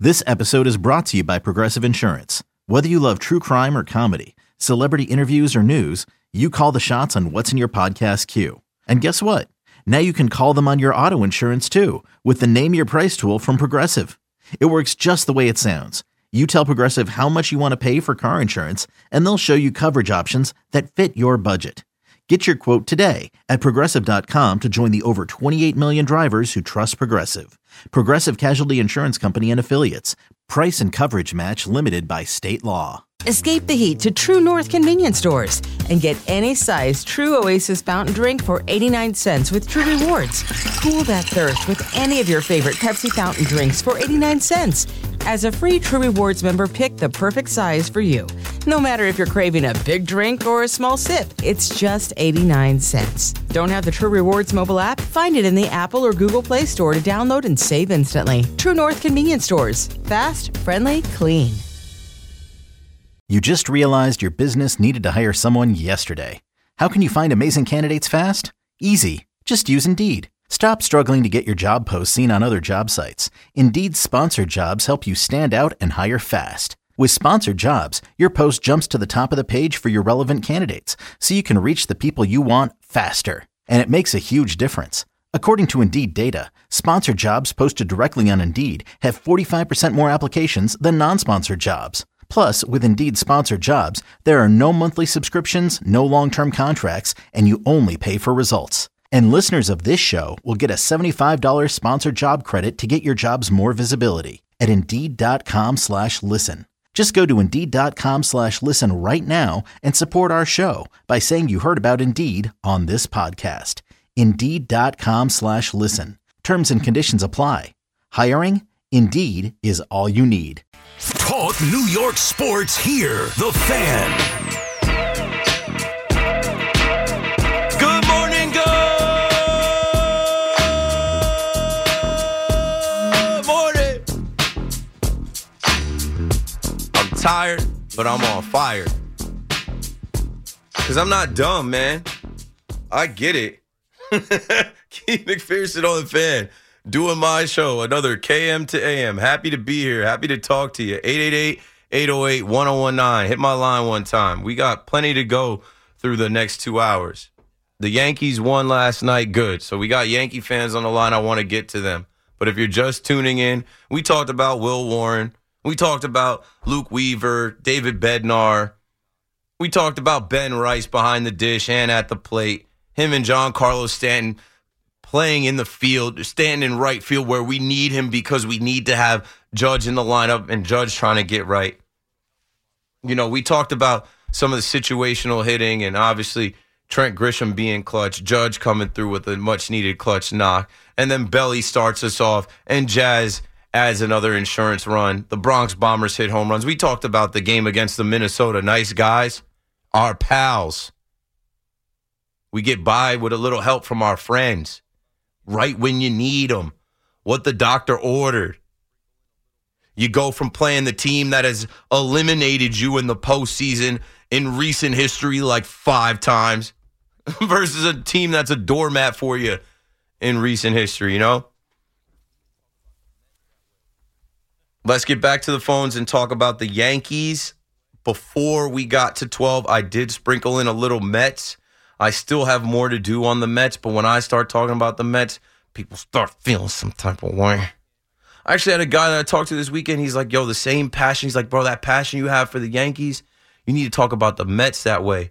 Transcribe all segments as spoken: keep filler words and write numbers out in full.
This episode is brought to you by Progressive Insurance. Whether you love true crime or comedy, celebrity interviews or news, you call the shots on what's in your podcast queue. And guess what? Now you can call them on your auto insurance too with the Name Your Price tool from Progressive. It works just the way it sounds. You tell Progressive how much you want to pay for car insurance, and they'll show you coverage options that fit your budget. Get your quote today at Progressive dot com to join the over twenty-eight million drivers who trust Progressive. Progressive Casualty Insurance Company and Affiliates. Price and coverage match limited by state law. Escape the heat to True North convenience stores and get any size True Oasis fountain drink for eighty-nine cents with True Rewards. Cool that thirst with any of your favorite Pepsi fountain drinks for eighty-nine cents. As a free True Rewards member, pick the perfect size for you. No matter if you're craving a big drink or a small sip, it's just eighty-nine cents. Don't have the True Rewards mobile app? Find it in the Apple or Google Play Store to download and save instantly. True North convenience stores. Fast, friendly, clean. You just realized your business needed to hire someone yesterday. How can you find amazing candidates fast? Easy. Just use Indeed. Stop struggling to get your job posts seen on other job sites. Indeed's sponsored jobs help you stand out and hire fast. With sponsored jobs, your post jumps to the top of the page for your relevant candidates, so you can reach the people you want faster. And it makes a huge difference. According to Indeed data, sponsored jobs posted directly on Indeed have forty-five percent more applications than non-sponsored jobs. Plus, with Indeed sponsored jobs, there are no monthly subscriptions, no long-term contracts, and you only pay for results. And listeners of this show will get a seventy-five dollars sponsored job credit to get your jobs more visibility at Indeed.com slash listen. Just go to Indeed.com slash listen right now and support our show by saying you heard about Indeed on this podcast. Indeed.com slash listen. Terms and conditions apply. Hiring? Indeed is all you need. Talk New York sports here. The Fan. Good morning, good morning. I'm tired, but I'm on fire. Because I'm not dumb, man. I get it. Keith McPherson on the Fan. Doing my show, another K M to A M. Happy to be here. Happy to talk to you. eight eight eight, eight oh eight, one oh one nine. Hit my line one time. We got plenty to go through the next two hours. The Yankees won last night. Good. So we got Yankee fans on the line. I want to get to them. But if you're just tuning in, we talked about Will Warren. We talked about Luke Weaver, David Bednar. We talked about Ben Rice behind the dish and at the plate. Him and Giancarlo Stanton playing in the field, standing in right field where we need him because we need to have Judge in the lineup and Judge trying to get right. You know, we talked about some of the situational hitting and obviously Trent Grisham being clutch, Judge coming through with a much-needed clutch knock, and then Belly starts us off, and Jazz adds another insurance run. The Bronx Bombers hit home runs. We talked about the game against the Minnesota Nice Guys, our pals. We get by with a little help from our friends. Right when you need them, what the doctor ordered. You go from playing the team that has eliminated you in the postseason in recent history like five times versus a team that's a doormat for you in recent history, you know? Let's get back to the phones and talk about the Yankees. Before we got to twelve, I did sprinkle in a little Mets. I still have more to do on the Mets, but when I start talking about the Mets, people start feeling some type of way. I actually had a guy that I talked to this weekend. He's like, yo, the same passion. He's like, bro, that passion you have for the Yankees, you need to talk about the Mets that way.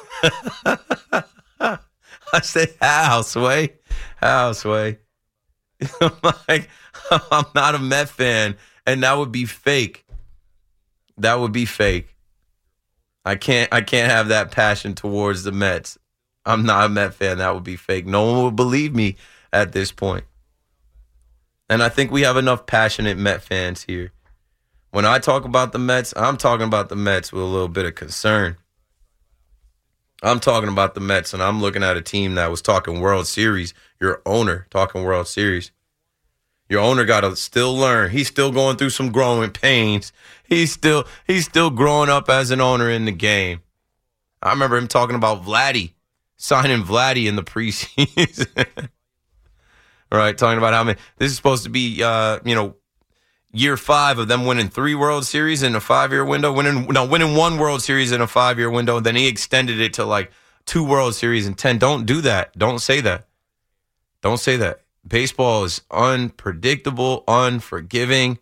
I said, how, Sway? How, Sway? I'm like, I'm not a Met fan, and that would be fake. That would be fake. I can't I can't have that passion towards the Mets. I'm not a Met fan. That would be fake. No one would believe me at this point. And I think we have enough passionate Met fans here. When I talk about the Mets, I'm talking about the Mets with a little bit of concern. I'm talking about the Mets, and I'm looking at a team that was talking World Series. Your owner talking World Series. Your owner got to still learn. He's still going through some growing pains. He's still he's still growing up as an owner in the game. I remember him talking about Vladdy, signing Vladdy in the preseason. All right, talking about how many. This is supposed to be, uh, you know, year five of them winning three World Series in a five-year window, winning no, winning one World Series in a five-year window, and then he extended it to like two World Series in ten. Don't do that. Don't say that. Don't say that. Baseball is unpredictable, unforgiving.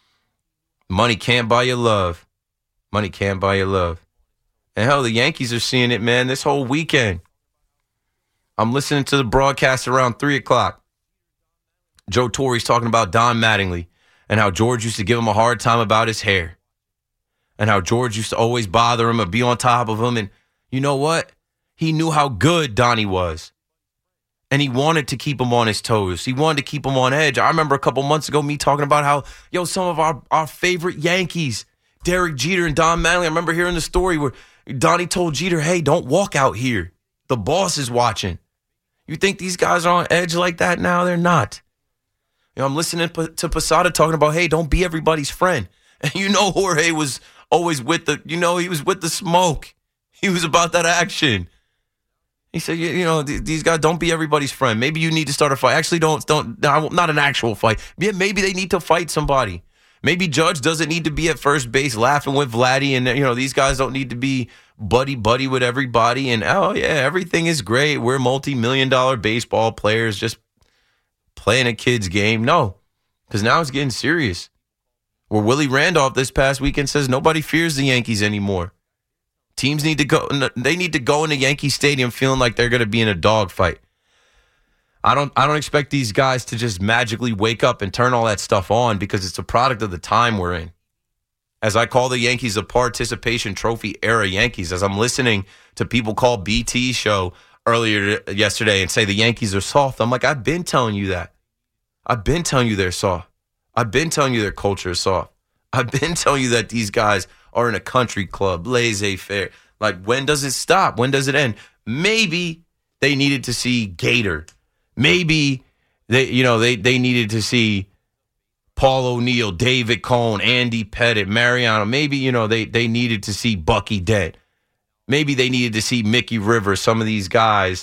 Money can't buy you love. Money can't buy you love. And hell, the Yankees are seeing it, man, this whole weekend. I'm listening to the broadcast around three o'clock. Joe Torre's talking about Don Mattingly and how George used to give him a hard time about his hair and how George used to always bother him and be on top of him. And you know what? He knew how good Donnie was. And he wanted to keep him on his toes. He wanted to keep him on edge. I remember a couple months ago me talking about how, yo, some of our, our favorite Yankees, Derek Jeter and Don Mattingly, I remember hearing the story where Donnie told Jeter, hey, don't walk out here. The boss is watching. You think these guys are on edge like that now? They're not. You know, I'm listening to Posada talking about, hey, don't be everybody's friend. And you know Jorge was always with the, you know, he was with the smoke. He was about that action. He said, you, you know, th- these guys, don't be everybody's friend. Maybe you need to start a fight. Actually, don't, don't, not an actual fight. Yeah, maybe they need to fight somebody. Maybe Judge doesn't need to be at first base laughing with Vladdy. And, you know, these guys don't need to be buddy-buddy with everybody. And, oh, yeah, everything is great. We're multi-million dollar baseball players just playing a kid's game. No, because now it's getting serious. Where Willie Randolph this past weekend says nobody fears the Yankees anymore. Teams need to go. They need to go into Yankee Stadium feeling like they're going to be in a dogfight. I don't. I don't expect these guys to just magically wake up and turn all that stuff on because it's a product of the time we're in. As I call the Yankees a participation trophy era Yankees, as I'm listening to people call B T's show earlier yesterday and say the Yankees are soft, I'm like, I've been telling you that. I've been telling you they're soft. I've been telling you their culture is soft. I've been telling you that these guys are in a country club, laissez-faire. Like, when does it stop? When does it end? Maybe they needed to see Gator. Maybe they, you know, they, they needed to see Paul O'Neill, David Cone, Andy Pettit, Mariano. Maybe, you know, they, they needed to see Bucky Dent. Maybe they needed to see Mickey Rivers, some of these guys,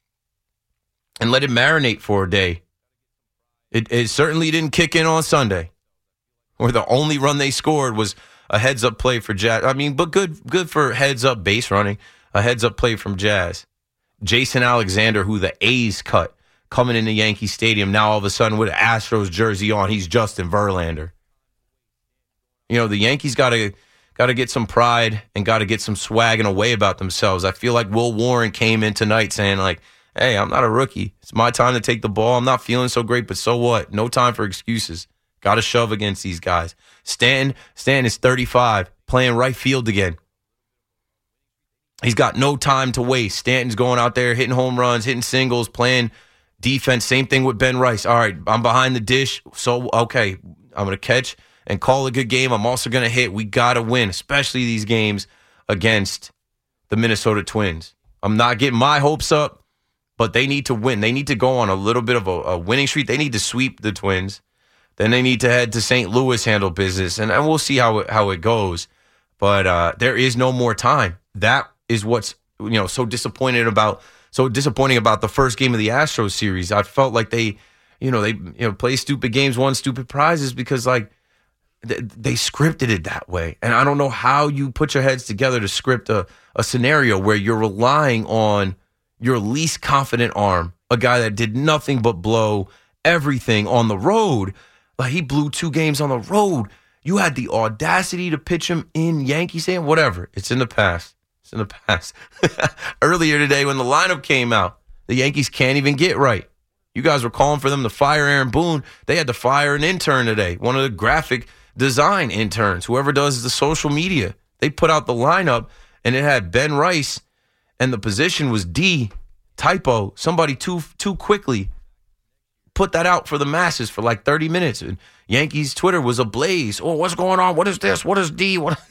and let it marinate for a day. It, it certainly didn't kick in on Sunday, where the only run they scored was a heads-up play for Jazz. I mean, but good good for heads-up base running. A heads-up play from Jazz. Jason Alexander, who the A's cut, coming into Yankee Stadium, now all of a sudden with an Astros jersey on, he's Justin Verlander. You know, the Yankees got to got to get some pride and got to get some swag and a way about themselves. I feel like Will Warren came in tonight saying, like, hey, I'm not a rookie. It's my time to take the ball. I'm not feeling so great, but so what? No time for excuses. Got to shove against these guys. Stanton, Stanton is thirty-five, playing right field again. He's got no time to waste. Stanton's going out there, hitting home runs, hitting singles, playing defense. Same thing with Ben Rice. All right, I'm behind the dish, so, okay, I'm going to catch and call a good game. I'm also going to hit. We got to win, especially these games against the Minnesota Twins. I'm not getting my hopes up, but they need to win. They need to go on a little bit of a, a winning streak. They need to sweep the Twins. Then they need to head to Saint Louis, handle business, and, and we'll see how it, how it goes. But uh, there is no more time. That is what's, you know, so disappointed about so disappointing about the first game of the Astros series. I felt like they, you know, they you know play stupid games, won stupid prizes because like th- they scripted it that way. And I don't know how you put your heads together to script a, a scenario where you're relying on your least confident arm, a guy that did nothing but blow everything on the road. Like, he blew two games on the road. You had the audacity to pitch him in Yankee Stadium. Whatever. It's in the past. It's in the past. Earlier today when the lineup came out, the Yankees can't even get right. You guys were calling for them to fire Aaron Boone. They had to fire an intern today, one of the graphic design interns, whoever does the social media. They put out the lineup, and it had Ben Rice, and the position was D, typo, somebody too too quickly put that out for the masses for like thirty minutes. And Yankees Twitter was ablaze. Oh, what's going on? What is this? What is D? What?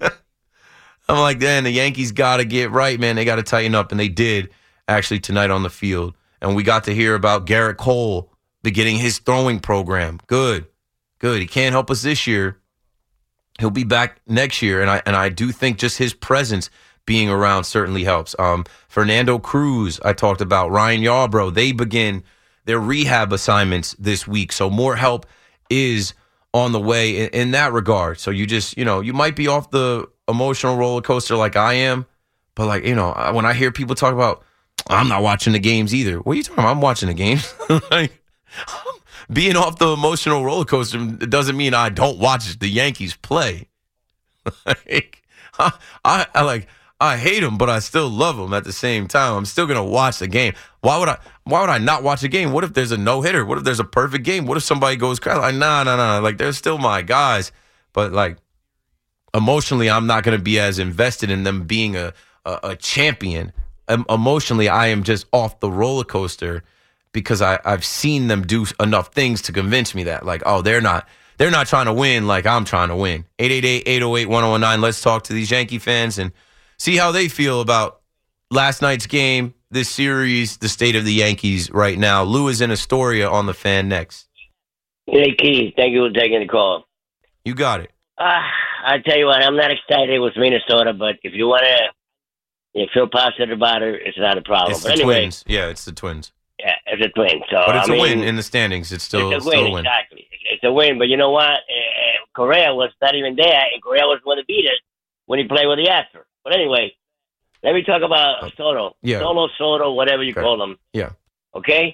I'm like, man, the Yankees got to get right, man. They got to tighten up, and they did actually tonight on the field. And we got to hear about Garrett Cole beginning his throwing program. Good, good. He can't help us this year. He'll be back next year, and I and I do think just his presence being around certainly helps. Um, Fernando Cruz, I talked about. Ryan Yarbrough, they begin their rehab assignments this week, so more help is on the way in, in that regard. So you just, you know, you might be off the emotional roller coaster like I am, but like, you know, when I hear people talk about, I'm not watching the games either. What are you talking about? I'm watching the games. Like, being off the emotional roller coaster doesn't mean I don't watch the Yankees play. Like, I, I, I like, I hate them, but I still love them at the same time. I'm still gonna watch the game. Why would I? Why would I not watch a game? What if there's a no hitter? What if there's a perfect game? What if somebody goes crazy? Like, nah, nah, nah. Like, they're still my guys, but like, emotionally, I'm not gonna be as invested in them being a a, a champion. Um, emotionally, I am just off the roller coaster because I I've seen them do enough things to convince me that, like, oh, they're not. They're not trying to win like I'm trying to win. eight eight eight, eight oh eight, one oh one nine. Let's talk to these Yankee fans and see how they feel about last night's game, this series, the state of the Yankees right now. Lou is in Astoria on the Fan next. Hey, Keith. Thank you for taking the call. You got it. Uh, I tell you what, I'm not excited with Minnesota, but if you want to feel positive about it, it's not a problem. It's but the anyway, Twins. Yeah, it's the Twins. Yeah, it's a twin. So, but it's I a mean, win in the standings. It's still, it's a win, still a win. Exactly. It's a win, but you know what? Uh, Correa was not even there, and Correa was one of the beaters when he played with the Astros. But anyway, let me talk about Soto. Yeah. Solo, Soto, whatever you Okay. call him. Yeah. Okay?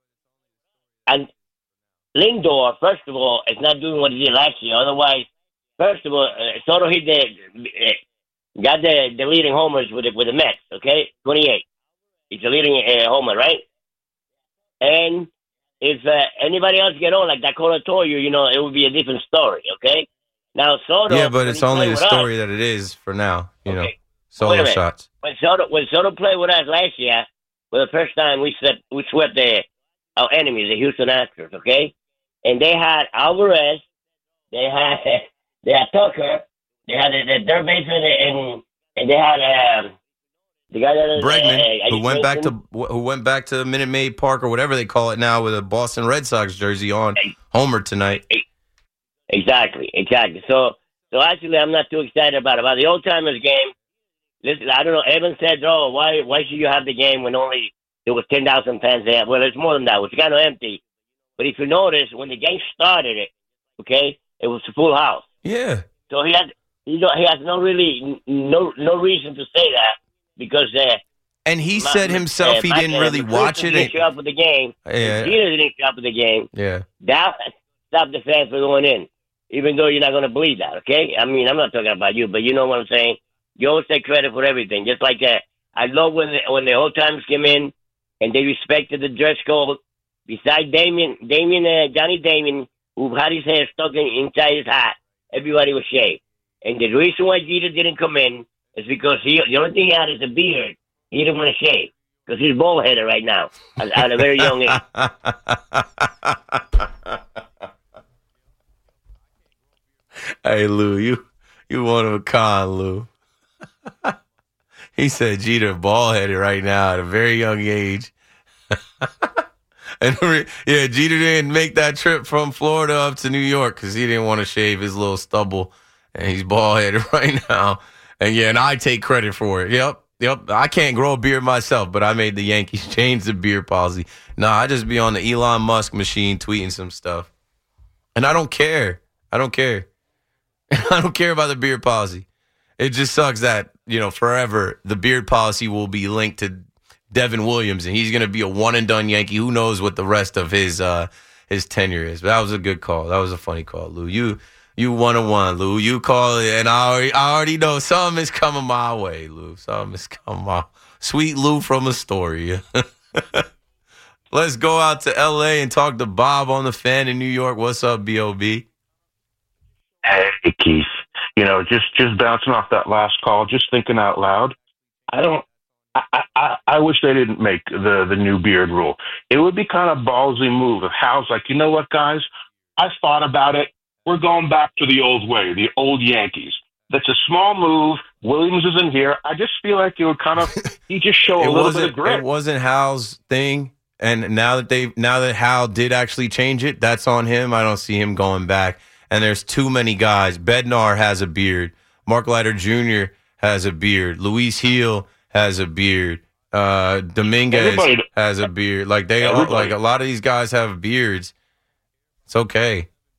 And Lindor, first of all, is not doing what he did last year. Otherwise, first of all, uh, Soto hit the, uh, got the, the leading homers with the, with the Mets, okay? twenty-eight. He's the leading uh, homer, right? And if uh, anybody else get on, like Dakota told you, you know, it would be a different story, okay? Now, Soto... Yeah, but when it's he only played the with story us, that it is for now. You know, Okay. Wait solo a minute. shots. When Soto, when Soto played with us last year, for the first time, we swept, we swept the, our enemies, the Houston Astros, okay? And they had Alvarez, they had they had Tucker, they had the, the third baseman, and and they had um, the guy that Bregman, uh, who went back to who went back to Minute Maid Park or whatever they call it now, with a Boston Red Sox jersey on, homer tonight. Exactly, exactly. So, so actually, I'm not too excited about it. About the old timers game, listen, I don't know. Evan said, "Oh, why, why should you have the game when only there was ten thousand fans there?" Well, it's more than that. It was kind of empty. But if you notice, when the game started, it okay, it was a full house. Yeah. So he had, you know, he has no really no no reason to say that because. Uh, And he My- said himself uh, he my- didn't uh, really the watch Christian it. didn't show up for the game. Yeah. Jeter didn't show up for the game. Yeah. That stopped the fans from going in, even though you're not going to believe that, okay? I mean, I'm not talking about you, but you know what I'm saying. You always take credit for everything, just like that. I love when the, when the old timers came in and they respected the dress code. Besides Damien, Damien, uh, Johnny Damien, who had his hair stuck in, inside his hat, everybody was shaved. And the reason why Jeter didn't come in is because he, the only thing he had is a beard. He didn't want to shave because he's bald-headed right now at, at a very young age. Hey, Lou, you you one of a kind, Lou. He said Jeter bald-headed right now at a very young age. And yeah, Jeter didn't make that trip from Florida up to New York because he didn't want to shave his little stubble, and he's bald-headed right now. And yeah, and I take credit for it. Yep, yep. I can't grow a beard myself, but I made the Yankees change the beard policy. Nah, I just be on the Elon Musk machine tweeting some stuff, and I don't care. I don't care. I don't care about the beard policy. It just sucks that, you know, forever the beard policy will be linked to Devin Williams, and he's going to be a one-and-done Yankee. Who knows what the rest of his uh, his tenure is. But that was a good call. That was a funny call, Lou. You you one-on-one, Lou. You call it, and I already, I already know something is coming my way, Lou. Something is coming my Sweet Lou from Astoria. Let's go out to L A and talk to Bob on the Fan in New York. What's up, B O B? Hey, Keith. You know, just just bouncing off that last call, just thinking out loud. I don't. I, I, I wish they didn't make the, the new beard rule. It would be kind of ballsy move if Hal's like, you know what, guys? I thought about it. We're going back to the old way, the old Yankees. That's a small move. Williams isn't here. I just feel like it would kind of he just show a It little bit of wasn't. grit. It wasn't Hal's thing, and now that they now that Hal did actually change it, that's on him. I don't see him going back. And there's too many guys. Bednar has a beard. Mark Leiter Junior has a beard. Luis Heel has a beard. Uh, Dominguez Everybody- has a beard. Like they all, Everybody. like a lot of these guys have beards. It's okay.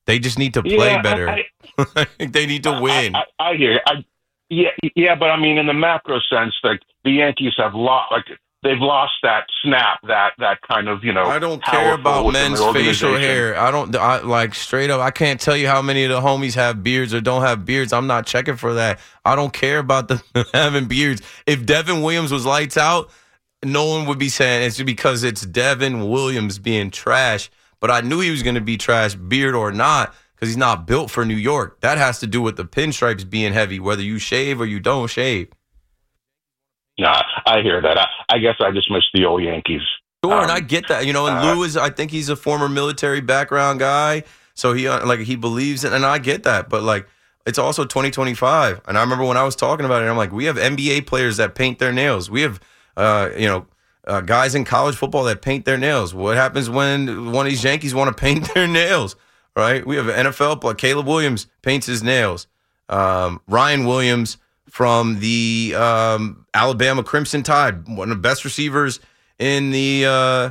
They just need to play Yeah, better. I- they need to win. I, I, I hear you. I, yeah, yeah, but I mean, in the macro sense, like the Yankees have lost, like they've lost that snap, that that kind of, you know. I don't care about men's facial hair. I don't I, like straight up. I can't tell you how many of the homies have beards or don't have beards. I'm not checking for that. I don't care about them having beards. If Devin Williams was lights out, no one would be saying it's because it's Devin Williams being trash. But I knew he was going to be trash, beard or not, because he's not built for New York. That has to do with the pinstripes being heavy, whether you shave or you don't shave. Nah, I hear that. I, I guess I just miss the old Yankees. Sure, Um, and I get that. You know, and uh, Lou is, I think he's a former military background guy, so he uh, like he believes it, and I get that. But like, it's also twenty twenty-five, and I remember when I was talking about it, I'm like, we have N B A players that paint their nails. We have, uh, you know, uh, guys in college football that paint their nails. What happens when one of these Yankees want to paint their nails? Right? We have an N F L player. Caleb Williams paints his nails. Um, Ryan Williams from the um, Alabama Crimson Tide, one of the best receivers in the uh,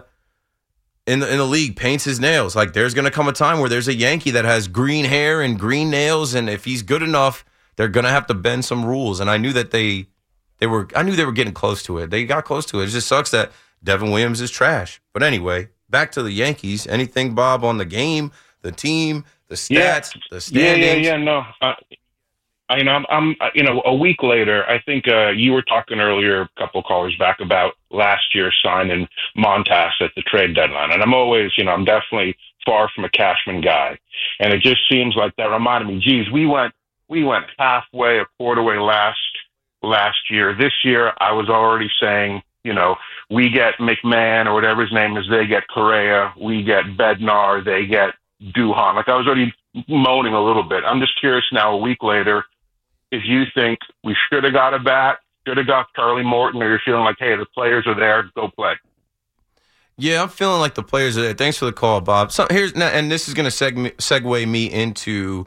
in the in the league, paints his nails. Like, there's going to come a time where there's a Yankee that has green hair and green nails, and if he's good enough, they're going to have to bend some rules. And I knew that they they were I knew they were getting close to it. They got close to it. It just sucks that Devin Williams is trash. But anyway, back to the Yankees. Anything, Bob, on the game, the team, the stats, Yeah. the Yeah, standings? yeah, yeah. No, uh, I, you know, I'm, I'm, uh, you know, a week later. I think uh, you were talking earlier, a couple of callers back, about last year's signing Montas at the trade deadline, and I'm always, you know, I'm definitely far from a Cashman guy, and it just seems like that reminded me. Geez, we went, we went halfway, a quarter way last last year. This year, I was already saying, you know, we get McMahon or whatever his name is, they get Correa, we get Bednar, they get Duhan. Like, I was already moaning a little bit. I'm just curious now, a week later, if you think we should have got a bat, should have got Charlie Morton, or you're feeling like, hey, the players are there, go play. Yeah, I'm feeling like the players are there. Thanks for the call, Bob. So here's and this is going to seg- segue me into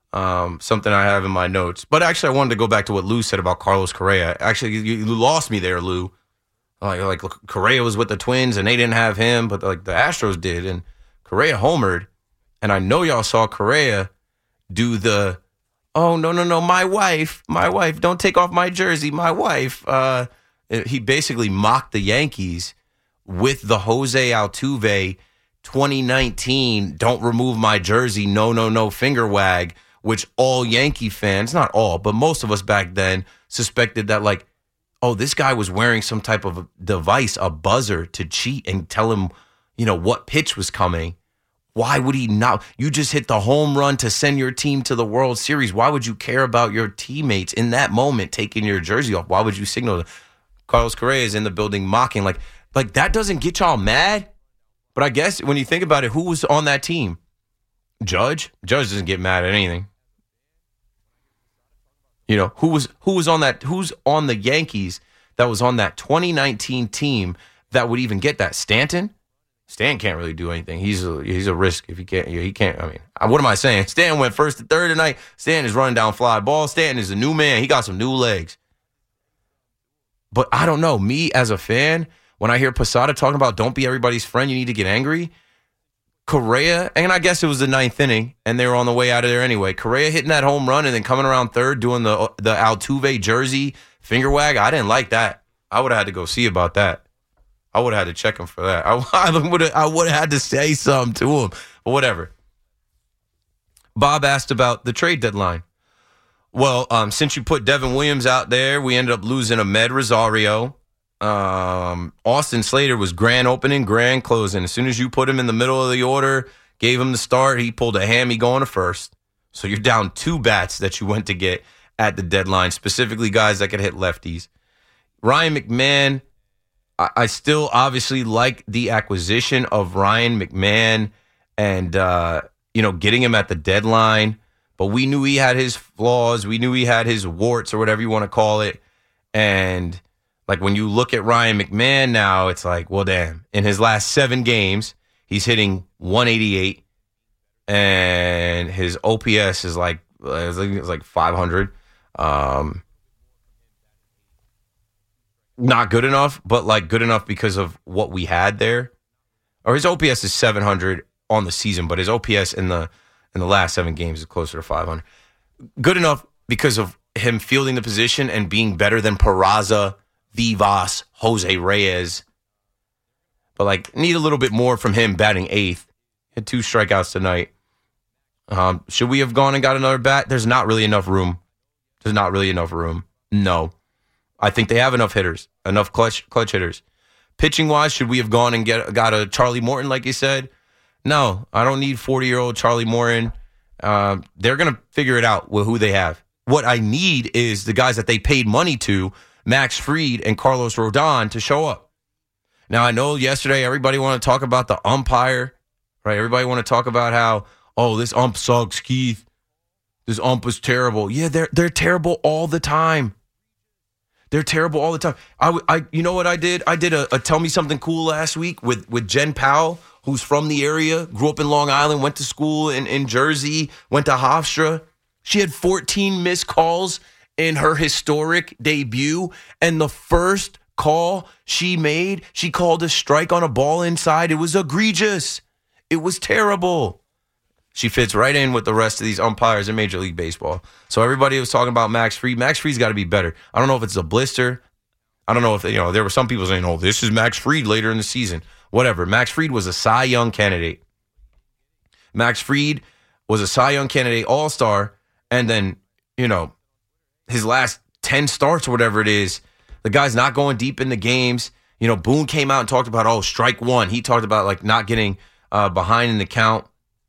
um, something I have in my notes. But actually, I wanted to go back to what Lou said about Carlos Correa. Actually, you, you lost me there, Lou. Like, like Correa was with the Twins, and they didn't have him, but like the Astros did, and Correa homered. And I know y'all saw Correa do the, oh, no, no, no, my wife, my wife, don't take off my jersey, my wife. Uh, he basically mocked the Yankees with the Jose Altuve twenty nineteen, don't remove my jersey, no, no, no, finger wag, which all Yankee fans, not all, but most of us back then suspected that, like, oh, this guy was wearing some type of device, a buzzer, to cheat and tell him, you know, what pitch was coming. Why would he not? You just hit the home run to send your team to the World Series. Why would you care about your teammates in that moment taking your jersey off? Why would you signal? Carlos Correa is in the building mocking. Like, like that doesn't get y'all mad? But I guess when you think about it, who was on that team? Judge? Judge doesn't get mad at anything. You know, who was who was on that? Who's on the Yankees that was on that twenty nineteen team that would even get that? Stanton? Stan can't really do anything. He's a, he's a risk if he can't. He can't. I mean, what am I saying? Stan went first to third tonight. Stan is running down fly ball. Stan is a new man. He got some new legs. But I don't know. Me as a fan, when I hear Posada talking about don't be everybody's friend, you need to get angry. Correa, and I guess it was the ninth inning, and they were on the way out of there anyway. Correa hitting that home run and then coming around third doing the the Altuve jersey finger wag. I didn't like that. I would have had to go see about that. I would have had to check him for that. I, I would have I would have had to say something to him. But whatever. Bob asked about the trade deadline. Well, um, since you put Devin Williams out there, we ended up losing Ahmed Rosario. Um, Austin Slater was grand opening, grand closing. As soon as you put him in the middle of the order, gave him the start, he pulled a hammy going to first. So you're down two bats that you went to get at the deadline, specifically guys that could hit lefties. Ryan McMahon, I, I still obviously like the acquisition of Ryan McMahon and, uh, you know, getting him at the deadline. But we knew he had his flaws. We knew he had his warts or whatever you want to call it. And like when you look at Ryan McMahon now, it's like, well, damn. In his last seven games, he's hitting one eighty-eight, and his O P S is like it's like five hundred. Um, not good enough, but like good enough because of what we had there. Or his O P S is seven hundred on the season, but his O P S in the In the last seven games, is closer to five hundred. Good enough because of him fielding the position and being better than Peraza, Vivas, Jose Reyes. But, like, need a little bit more from him batting eighth. Had two strikeouts tonight. Um, should we have gone and got another bat? There's not really enough room. There's not really enough room. No. I think they have enough hitters, enough clutch clutch hitters. Pitching-wise, should we have gone and get got a Charlie Morton, like you said? No, I don't need forty-year-old Charlie Morton. Um, they're going to figure it out with who they have. What I need is the guys that they paid money to, Max Fried and Carlos Rodon, to show up. Now, I know yesterday everybody want to talk about the umpire, right? Everybody want to talk about how, oh, this ump sucks, Keith. This ump is terrible. Yeah, they're they're terrible all the time. They're terrible all the time. I, I you know what I did? I did a, a Tell Me Something Cool last week with, with Jen Powell, who's from the area, grew up in Long Island, went to school in, in Jersey, went to Hofstra. She had fourteen missed calls in her historic debut, and the first call she made, she called a strike on a ball inside. It was egregious. It was terrible. She fits right in with the rest of these umpires in Major League Baseball. So everybody was talking about Max Fried. Max Fried's got to be better. I don't know if it's a blister. I don't know if, you know, there were some people saying, oh, this is Max Fried later in the season. Whatever. Max Fried was a Cy Young candidate. Max Fried was a Cy Young candidate, all-star, and then, you know, his last ten starts or whatever it is, the guy's not going deep in the games. You know, Boone came out and talked about, oh, strike one. He talked about, like, not getting uh, behind in the count.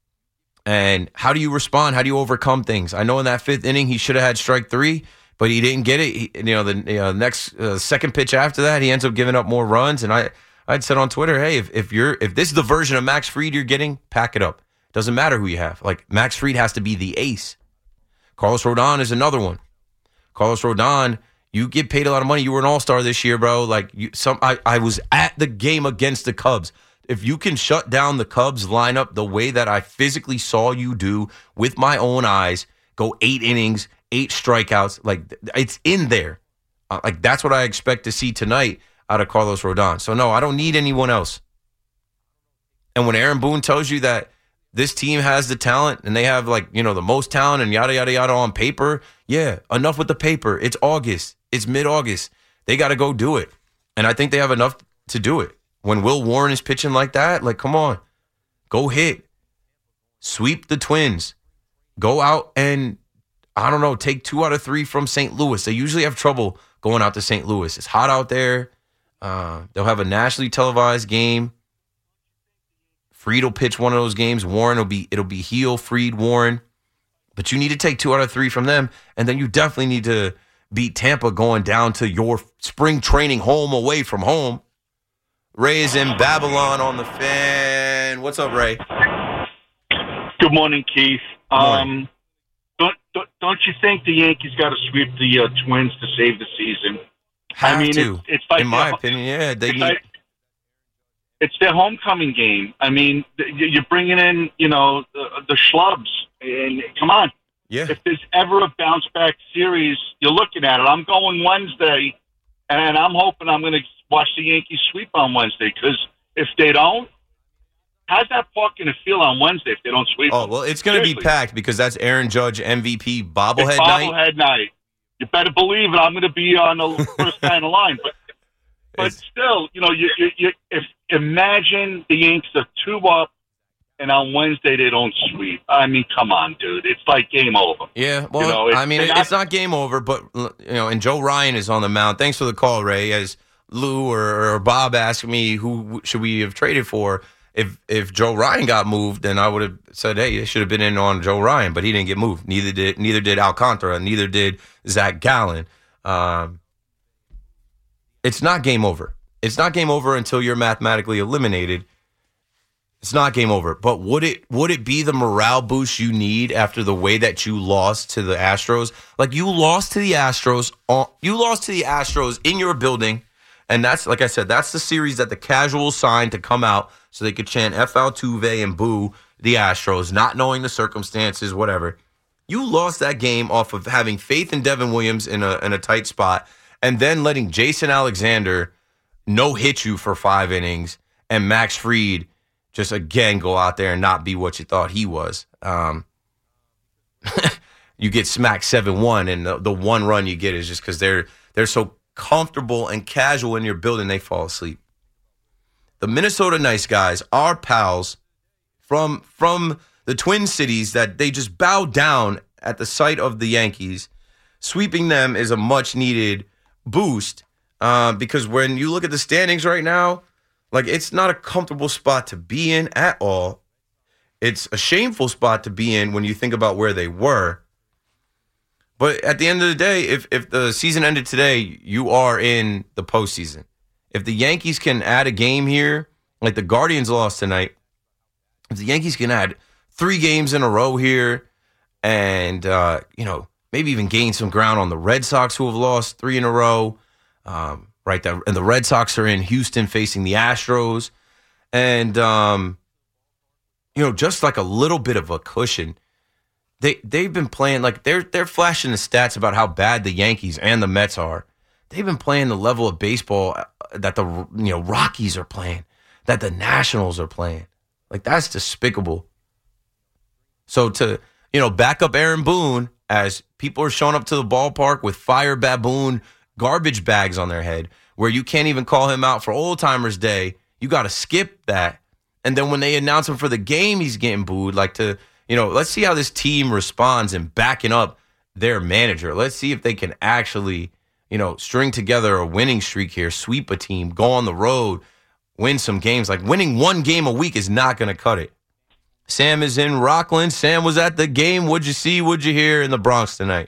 And how do you respond? How do you overcome things? I know in that fifth inning he should have had strike three, but he didn't get it. He, you know, the you know, next uh, second pitch after that, he ends up giving up more runs. And I, I'd said on Twitter, hey, if, if you're if this is the version of Max Fried you're getting, pack it up. Doesn't matter who you have. Like, Max Fried has to be the ace. Carlos Rodon is another one. Carlos Rodon, you get paid a lot of money. You were an all-star this year, bro. Like, you, some, I, I was at the game against the Cubs. If you can shut down the Cubs lineup the way that I physically saw you do with my own eyes, go eight innings, eight strikeouts, like, it's in there. Uh, like, that's what I expect to see tonight out of Carlos Rodon. So, no, I don't need anyone else. And when Aaron Boone tells you that this team has the talent and they have, like, you know, the most talent and yada, yada, yada on paper, yeah, enough with the paper. It's August. It's mid-August. They got to go do it. And I think they have enough to do it. When Will Warren is pitching like that, like, come on. Go hit. Sweep the Twins. Go out and, I don't know, take two out of three from Saint Louis. They usually have trouble going out to Saint Louis. It's hot out there. Uh, they'll have a nationally televised game. Fried will pitch one of those games. Warren will be, it'll be heel, Fried, Warren. But you need to take two out of three from them. And then you definitely need to beat Tampa going down to your spring training home away from home. Ray is in Babylon on the Fan. What's up, Ray? Good morning, Keith. Good morning. Um, don't, don't don't you think the Yankees got to sweep the uh, Twins to save the season? Have I mean, to. It's, it's like in my their, opinion, yeah, they it's, need. like, it's their homecoming game. I mean, you're bringing in, you know, the, the schlubs, and come on. Yeah. If there's ever a bounce back series, you're looking at it. I'm going Wednesday, and I'm hoping I'm going to watch the Yankees sweep on Wednesday, because if they don't, how's that park going to feel on Wednesday if they don't sweep? Oh, well, it's going to be packed because that's Aaron Judge M V P bobblehead it's night. Bobblehead night. You better believe it. I'm going to be on the first guy in the line. But but It's- still, you know, you, you, you if imagine the Yankees are two up, and on Wednesday they don't sweep. I mean, come on, dude. It's like game over. Yeah, well, You know, it's- I mean, they're it- not- it's not game over, but, you know, and Joe Ryan is on the mound. Thanks for the call, Ray. As Lou or, or Bob asked me who should we have traded for, if if Joe Ryan got moved, then I would have said, hey, it should have been in on Joe Ryan, but he didn't get moved. Neither did neither did Alcantara. Neither did Zach Gallen. Um, it's not game over. It's not game over until you're mathematically eliminated. It's not game over. But would it would it be the morale boost you need after the way that you lost to the Astros? Like, you lost to the Astros. On, you lost to the Astros in your building. And that's, like I said, that's the series that the casuals signed to come out so they could chant F Altuve and boo the Astros, not knowing the circumstances, whatever. You lost that game off of having faith in Devin Williams in a in a tight spot, and then letting Jason Alexander no-hit you for five innings, and Max Fried just, again, go out there and not be what you thought he was. Um, you get smacked seven one, and the, the one run you get is just because they're they're so comfortable and casual in your building, they fall asleep. The Minnesota Nice guys, our pals from from the Twin Cities, that they just bow down at the sight of the Yankees. Sweeping them is a much-needed boost uh, because when you look at the standings right now, like, it's not a comfortable spot to be in at all. It's a shameful spot to be in when you think about where they were. But at the end of the day, if if the season ended today, you are in the postseason. If the Yankees can add a game here, like the Guardians lost tonight, if the Yankees can add three games in a row here and, uh, you know, maybe even gain some ground on the Red Sox, who have lost three in a row, um, right? The, and the Red Sox are in Houston facing the Astros. And, um, you know, just like a little bit of a cushion. They, they've been playing, like, they're they're flashing the stats about how bad the Yankees and the Mets are. They've been playing the level of baseball that the, you know, Rockies are playing, that the Nationals are playing. Like, that's despicable. So to, you know, back up Aaron Boone as people are showing up to the ballpark with fire baboon garbage bags on their head, where you can't even call him out for Old Timers Day. You got to skip that. And then when they announce him for the game, he's getting booed. Like, to, you know, let's see how this team responds in backing up their manager. Let's see if they can actually, you know, string together a winning streak here, sweep a team, go on the road, win some games. Like, winning one game a week is not going to cut it. Sam is in Rockland. Sam was at the game. What'd you see? What'd you hear in the Bronx tonight?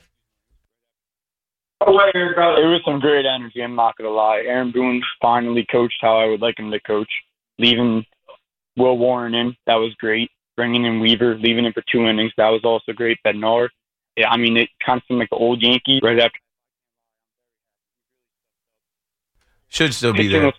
It was some great energy, I'm not going to lie. Aaron Boone finally coached how I would like him to coach. Leaving Will Warren in, that was great. Bringing in Weaver, leaving him for two innings, that was also great. Bednar, yeah, I mean, it kind of seemed like the old Yankee right after. Should still be there.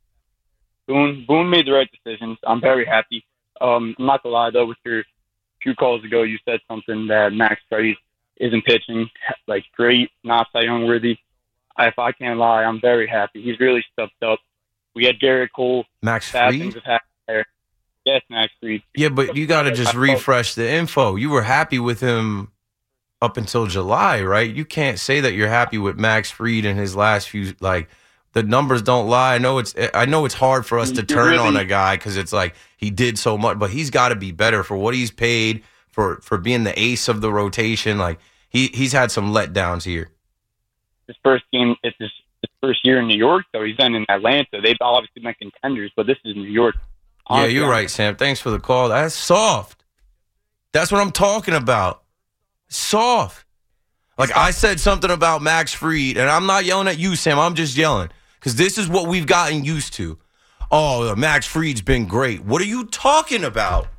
Boone, Boone made the right decisions. I'm very happy. Um, I'm not going to lie, though, with your few calls ago, you said something that Max Fried isn't pitching, like, great, not Cy Young worthy. If I can't lie, I'm very happy. He's really stepped up. We had Garrett Cole. Max Fried? There. Yes, Max Fried. Yeah, but you got to just refresh the info. You were happy with him up until July, right? You can't say that you're happy with Max Fried in his last few, like, the numbers don't lie. I know it's I know it's hard for us to turn really, on a guy because it's like he did so much, but he's got to be better for what he's paid, for, for being the ace of the rotation. Like, he he's had some letdowns here. His first game, it's his, his first year in New York, though. He's done in Atlanta. They've obviously been contenders, but this is New York. Honestly, yeah, you're right, Sam. Thanks for the call. That's soft. That's what I'm talking about. Soft. Like, I said something about Max Fried, and I'm not yelling at you, Sam. I'm just yelling because this is what we've gotten used to. Oh, Max Fried's been great. What are you talking about?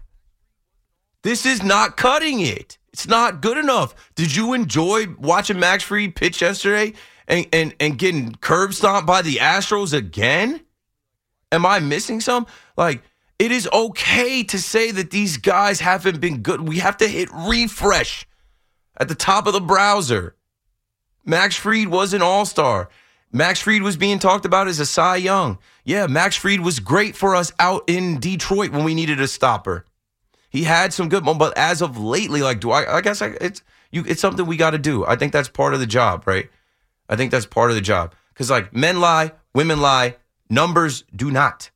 This is not cutting it. It's not good enough. Did you enjoy watching Max Fried pitch yesterday and, and, and getting curb stomped by the Astros again? Am I missing some? Like, it is okay to say that these guys haven't been good. We have to hit refresh at the top of the browser. Max Fried was an all-star. Max Fried was being talked about as a Cy Young. Yeah, Max Fried was great for us out in Detroit when we needed a stopper. He had some good moments, but as of lately, like, do I? I guess I, it's you. It's something we got to do. I think that's part of the job, right? I think that's part of the job because, like, men lie, women lie, numbers do not.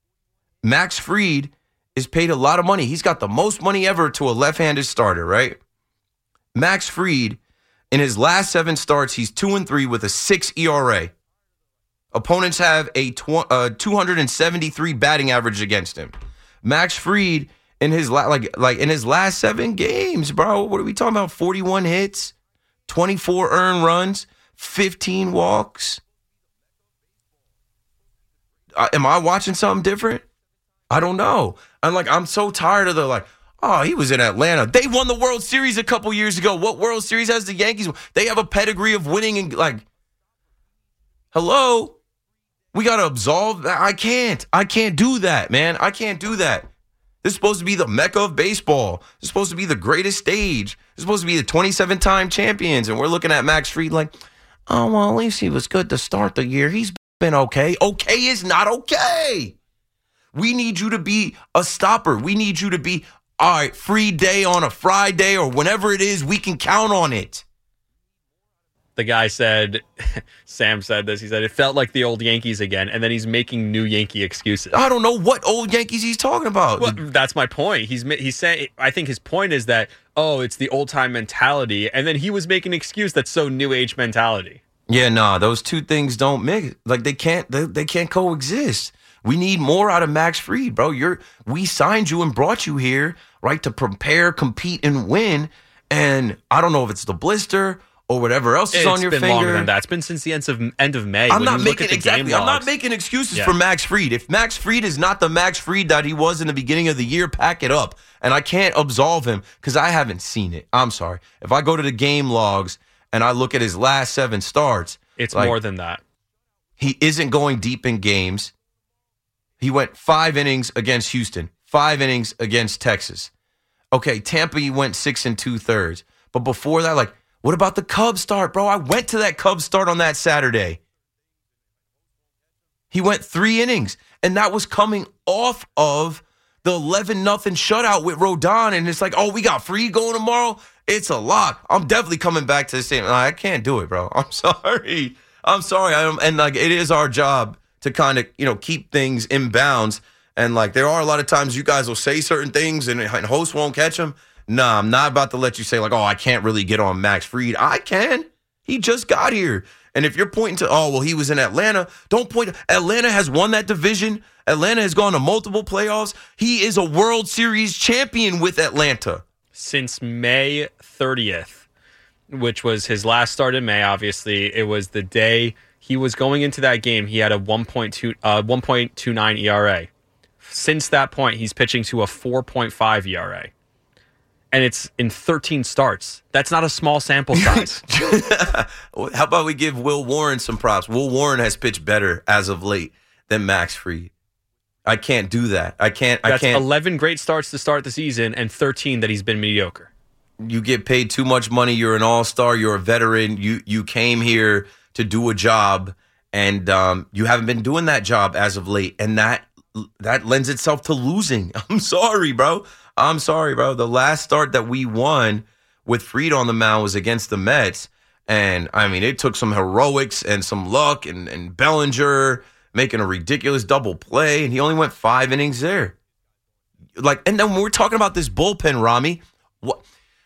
Max Fried is paid a lot of money. He's got the most money ever to a left-handed starter, right? Max Fried, in his last seven starts, he's two and three with a six E R A. Opponents have a tw- uh, two hundred seventy-three batting average against him. Max Fried, in his la- like like in his last seven games, bro, what are we talking about? forty-one hits, twenty-four earned runs, fifteen walks. Uh, am I watching something different? I don't know. I'm like, I'm so tired of the like, oh, he was in Atlanta. They won the World Series a couple years ago. What World Series has the Yankees? They have a pedigree of winning and like, hello? We got to absolve that. I can't. I can't do that, man. I can't do that. This is supposed to be the mecca of baseball. This is supposed to be the greatest stage. This is supposed to be the twenty-seven-time champions. And we're looking at Max Fried like, oh, well, at least he was good to start the year. He's been okay. Okay is not okay. We need you to be a stopper. We need you to be all right, free day on a Friday or whenever it is, we can count on it. The guy said, Sam said this, he said, it felt like the old Yankees again, and then he's making new Yankee excuses. I don't know what old Yankees he's talking about. Well, that's my point. He's he's saying, I think his point is that, oh, it's the old-time mentality, and then he was making an excuse that's so new age mentality. Yeah, nah, those two things don't mix. Like, they can't they, they can't coexist. We need more out of Max Fried, bro. You're we signed you and brought you here, right, to prepare, compete, and win. And I don't know if it's the blister or whatever else is it's on your been finger. Longer than that. It's been since the end of end of May. I'm when not you look making at the exactly. game I'm not logs. making excuses Yeah. for Max Fried. If Max Fried is not the Max Fried that he was in the beginning of the year, pack it up. And I can't absolve him because I haven't seen it. I'm sorry. If I go to the game logs and I look at his last seven starts, It's like, more than that. He isn't going deep in games. He went five innings against Houston, five innings against Texas. Okay, Tampa, he went six and two thirds. But before that, like, what about the Cubs start, bro? I went to that Cubs start on that Saturday. He went three innings, and that was coming off of the eleven nothing shutout with Rodon, and it's like, oh, we got Fried going tomorrow? It's a lock. I'm definitely coming back to the same. I can't do it, bro. I'm sorry. I'm sorry. I don't, and, like, it is our job to kind of, you know, keep things in bounds. And, like, there are a lot of times you guys will say certain things and, and hosts won't catch them. Nah, I'm not about to let you say, like, oh, I can't really get on Max Fried. I can. He just got here. And if you're pointing to, oh, well, he was in Atlanta, don't point. Atlanta has won that division. Atlanta has gone to multiple playoffs. He is a World Series champion with Atlanta. Since May thirtieth, which was his last start in May, obviously, it was the day he was going into that game. He had a one point two, uh, one point two nine E R A. Since that point, he's pitching to a four point five E R A. And it's in thirteen starts. That's not a small sample size. How about we give Will Warren some props? Will Warren has pitched better as of late than Max Fried. I can't do that. I can't. That's I can't. eleven great starts to start the season and thirteen that he's been mediocre. You get paid too much money. You're an all-star. You're a veteran. You you came here to do a job, and um, you haven't been doing that job as of late. And that that lends itself to losing. I'm sorry, bro. I'm sorry, bro. The last start that we won with Fried on the mound was against the Mets. And, I mean, it took some heroics and some luck and, and Bellinger making a ridiculous double play. And he only went five innings there. Like, and then when we're talking about this bullpen, Rami, what?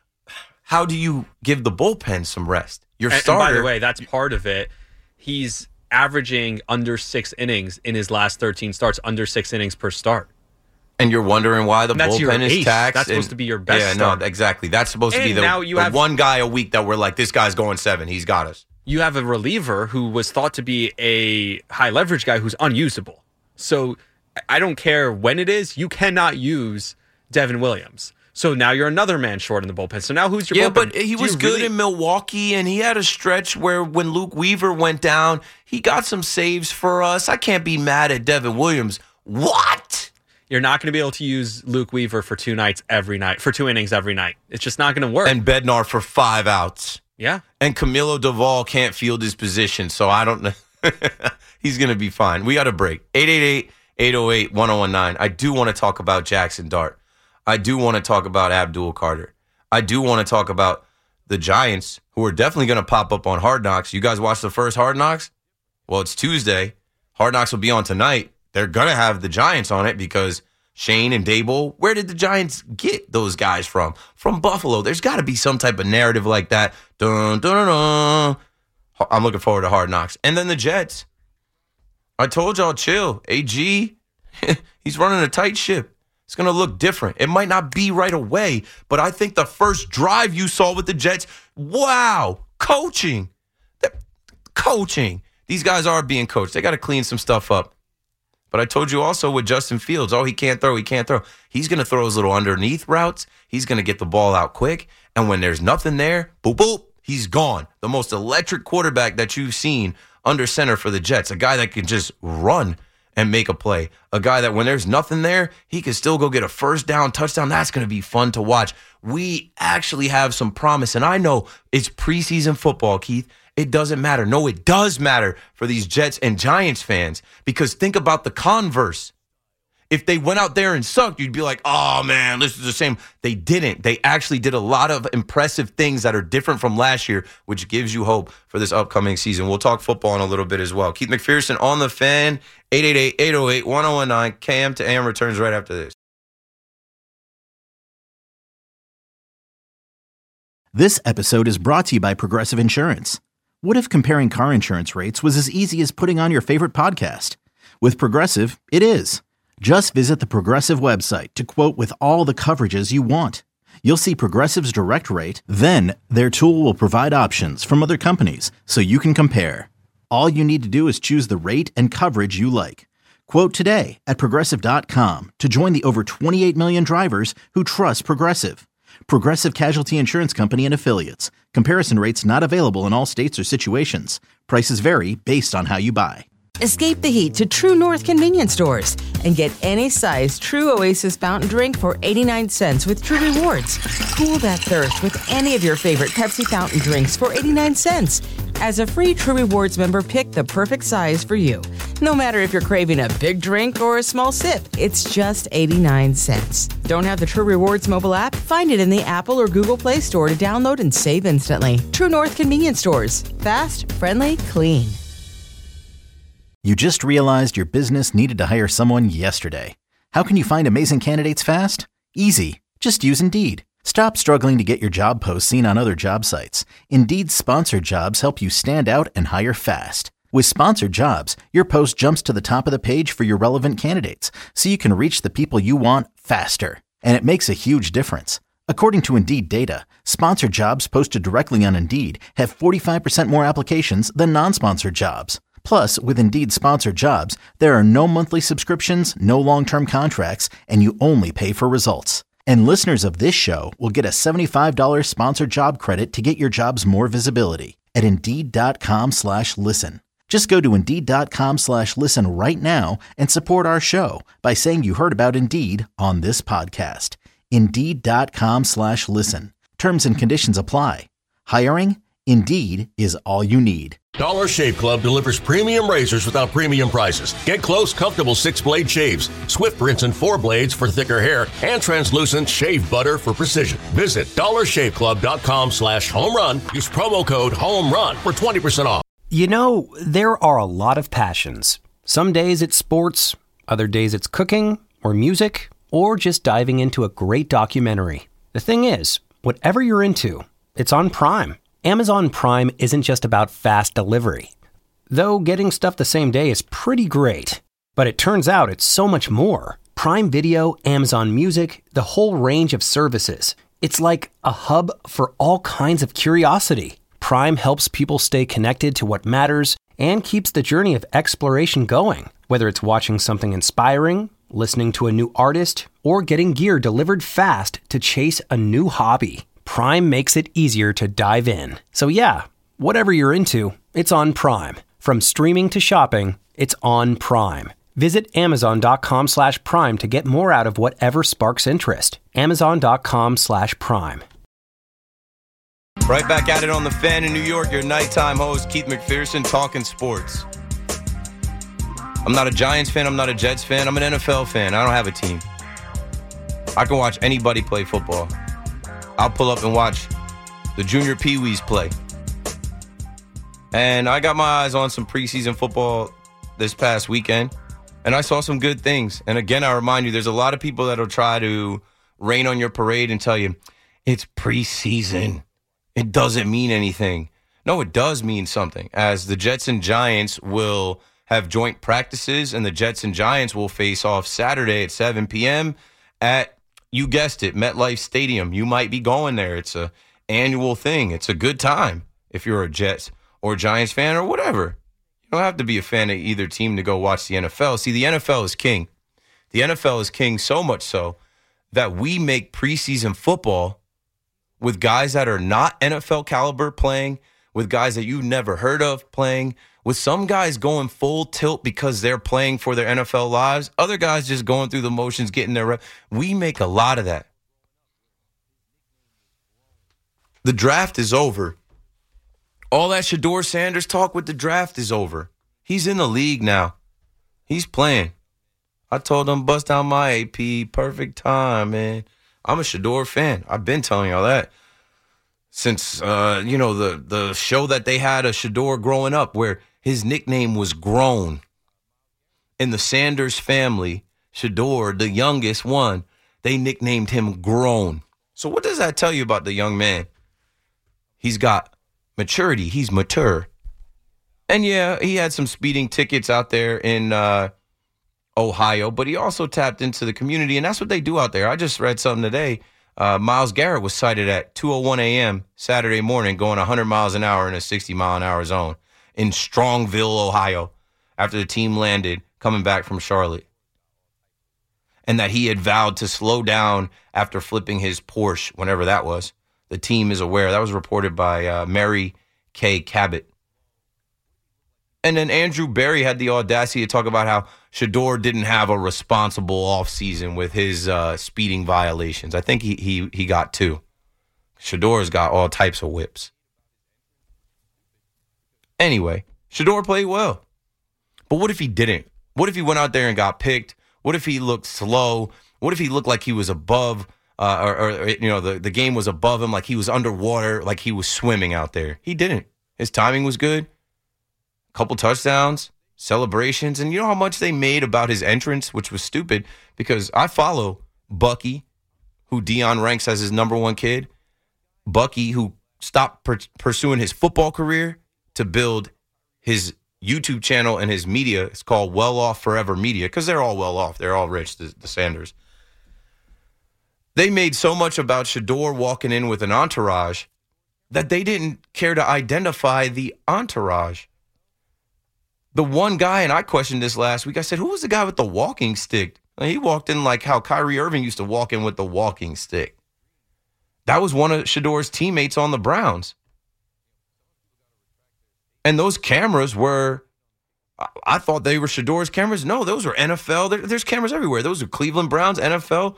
How do you give the bullpen some rest? Your and, starter. and by the way, that's part of it. He's averaging under six innings in his last thirteen starts, under six innings per start. And you're wondering why the That's your bullpen is ace. taxed. That's and, supposed to be your best Yeah, starter. no, exactly. That's supposed to be And the, now you the have- one guy a week that we're like, this guy's going seven. He's got us. You have a reliever who was thought to be a high leverage guy who's unusable. So I don't care when it is, you cannot use Devin Williams. So now you're another man short in the bullpen. So now who's your Yeah, bullpen? but he Do was you good really- in Milwaukee, and he had a stretch where when Luke Weaver went down, he got some saves for us. I can't be mad at Devin Williams. What? You're not going to be able to use Luke Weaver for two nights every night, for two innings every night. It's just not going to work. And Bednar for five outs. yeah. And Camilo Duvall can't field his position, so I don't know. He's going to be fine. We got a break. eight eight eight, eight oh eight, one oh one nine. I do want to talk about Jackson Dart. I do want to talk about Abdul Carter. I do want to talk about the Giants, who are definitely going to pop up on Hard Knocks. You guys watched the first Hard Knocks? Well, it's Tuesday. Hard Knocks will be on tonight. They're going to have the Giants on it because Shane and Dable, where did the Giants get those guys from? From Buffalo. There's got to be some type of narrative like that. Dun, dun, dun, dun. I'm looking forward to Hard Knocks. And then the Jets. I told y'all, chill. A G, he's running a tight ship. It's going to look different. It might not be right away, but I think the first drive you saw with the Jets, wow, coaching. They're coaching. These guys are being coached. They got to clean some stuff up. But I told you also with Justin Fields, oh, he can't throw, he can't throw. He's going to throw his little underneath routes. He's going to get the ball out quick. And when there's nothing there, boop, boop, he's gone. The most electric quarterback that you've seen under center for the Jets. A guy that can just run and make a play. A guy that when there's nothing there, he can still go get a first down, touchdown. That's going to be fun to watch. We actually have some promise. And I know it's preseason football, Keith. It doesn't matter. No, it does matter for these Jets and Giants fans because think about the converse. If they went out there and sucked, you'd be like, oh, man, this is the same. They didn't. They actually did a lot of impressive things that are different from last year, which gives you hope for this upcoming season. We'll talk football in a little bit as well. Keith McPherson on the Fan, eight eight eight, eight oh eight, one oh one nine. K M to A M returns right after this. This episode is brought to you by Progressive Insurance. What if comparing car insurance rates was as easy as putting on your favorite podcast? With Progressive, it is. Just visit the Progressive website to quote with all the coverages you want. You'll see Progressive's direct rate, then their tool will provide options from other companies so you can compare. All you need to do is choose the rate and coverage you like. Quote today at Progressive dot com to join the over twenty-eight million drivers who trust Progressive. Progressive Casualty Insurance Company and Affiliates. Comparison rates not available in all states or situations. Prices vary based on how you buy. Escape the heat to True North convenience stores and get any size True Oasis fountain drink for eighty-nine cents with True Rewards. Cool that thirst with any of your favorite Pepsi fountain drinks for eighty-nine cents. As a free True Rewards member, pick the perfect size for you. No matter if you're craving a big drink or a small sip, it's just eighty-nine cents. Don't have the True Rewards mobile app? Find it in the Apple or Google Play Store to download and save instantly. True North convenience stores. Fast, friendly, clean. You just realized your business needed to hire someone yesterday. How can you find amazing candidates fast? Easy. Just use Indeed. Stop struggling to get your job posts seen on other job sites. Indeed's sponsored jobs help you stand out and hire fast. With sponsored jobs, your post jumps to the top of the page for your relevant candidates, so you can reach the people you want faster. And it makes a huge difference. According to Indeed data, sponsored jobs posted directly on Indeed have forty-five percent more applications than non-sponsored jobs. Plus, with Indeed sponsored jobs, there are no monthly subscriptions, no long-term contracts, and you only pay for results. And listeners of this show will get a seventy-five dollars sponsored job credit to get your jobs more visibility at Indeed.com slash listen. Just go to Indeed.com slash listen right now and support our show by saying you heard about Indeed on this podcast. Indeed.com slash listen. Terms and conditions apply. Hiring? Indeed is all you need. Dollar Shave Club delivers premium razors without premium prices. Get close, comfortable six-blade shaves, swift rinse and four blades for thicker hair, and translucent shave butter for precision. Visit dollarshaveclub.com slash home run. Use promo code HOMERUN for twenty percent off. You know, there are a lot of passions. Some days it's sports, other days it's cooking, or music, or just diving into a great documentary. The thing is, whatever you're into, it's on Prime. Amazon Prime isn't just about fast delivery. Though getting stuff the same day is pretty great. But it turns out it's so much more. Prime Video, Amazon Music, the whole range of services. It's like a hub for all kinds of curiosity. Prime helps people stay connected to what matters and keeps the journey of exploration going. Whether it's watching something inspiring, listening to a new artist, or getting gear delivered fast to chase a new hobby. Prime makes it easier to dive in. So yeah, whatever you're into, it's on Prime. From streaming to shopping, it's on Prime. Visit Amazon.com slash Prime to get more out of whatever sparks interest. Amazon.com slash Prime. Right back at it on the Fan in New York, your nighttime host, Keith McPherson, talking sports. I'm not a Giants fan. I'm not a Jets fan. I'm an N F L fan. I don't have a team. I can watch anybody play football. I'll pull up and watch the junior peewees play. And I got my eyes on some preseason football this past weekend, and I saw some good things. And again, I remind you, there's a lot of people that'll try to rain on your parade and tell you, it's preseason. It doesn't mean anything. No, it does mean something, as the Jets and Giants will have joint practices, and the Jets and Giants will face off Saturday at seven p.m. at, you guessed it, MetLife Stadium. You might be going there. It's a annual thing. It's a good time if you're a Jets or Giants fan or whatever. You don't have to be a fan of either team to go watch the N F L. See, the N F L is king. The N F L is king so much so that we make preseason football with guys that are not N F L caliber playing, with guys that you've never heard of playing, with some guys going full tilt because they're playing for their N F L lives, other guys just going through the motions, getting their rep. We make a lot of that. The draft is over. All that Shedeur Sanders talk with the draft is over. He's in the league now. He's playing. I told him bust down my A P. Perfect time, man. I'm a Shedeur fan. I've been telling y'all that since, uh, you know, the, the show that they had of Shedeur growing up where his nickname was Grown. In the Sanders family, Shedeur, the youngest one, they nicknamed him Grown. So what does that tell you about the young man? He's got maturity. He's mature. And, yeah, he had some speeding tickets out there in uh, Ohio, but he also tapped into the community, and that's what they do out there. I just read something today. Uh, Myles Garrett was cited at two oh one a.m. Saturday morning going one hundred miles an hour in a sixty mile an hour zone in Strongville, Ohio, after the team landed coming back from Charlotte. And that he had vowed to slow down after flipping his Porsche, whenever that was. The team is aware. That was reported by uh, Mary Kay Cabot. And then Andrew Berry had the audacity to talk about how Shedeur didn't have a responsible offseason with his uh, speeding violations. I think he he he got two. Shedeur's got all types of whips. Anyway, Shedeur played well. But what if he didn't? What if he went out there and got picked? What if he looked slow? What if he looked like he was above, uh, or, or you know, the, the game was above him, like he was underwater, like he was swimming out there? He didn't. His timing was good. Couple touchdowns, celebrations, and you know how much they made about his entrance, which was stupid because I follow Bucky, who Dion ranks as his number one kid. Bucky, who stopped per- pursuing his football career to build his YouTube channel and his media. It's called Well Off Forever Media because they're all well off. They're all rich, the, the Sanders. They made so much about Shedeur walking in with an entourage that they didn't care to identify the entourage. The one guy, and I questioned this last week, I said, who was the guy with the walking stick? And he walked in like how Kyrie Irving used to walk in with the walking stick. That was one of Shedeur's teammates on the Browns. And those cameras were, I thought they were Shedeur's cameras. No, those were N F L. There, there's cameras everywhere. Those are Cleveland Browns, N F L.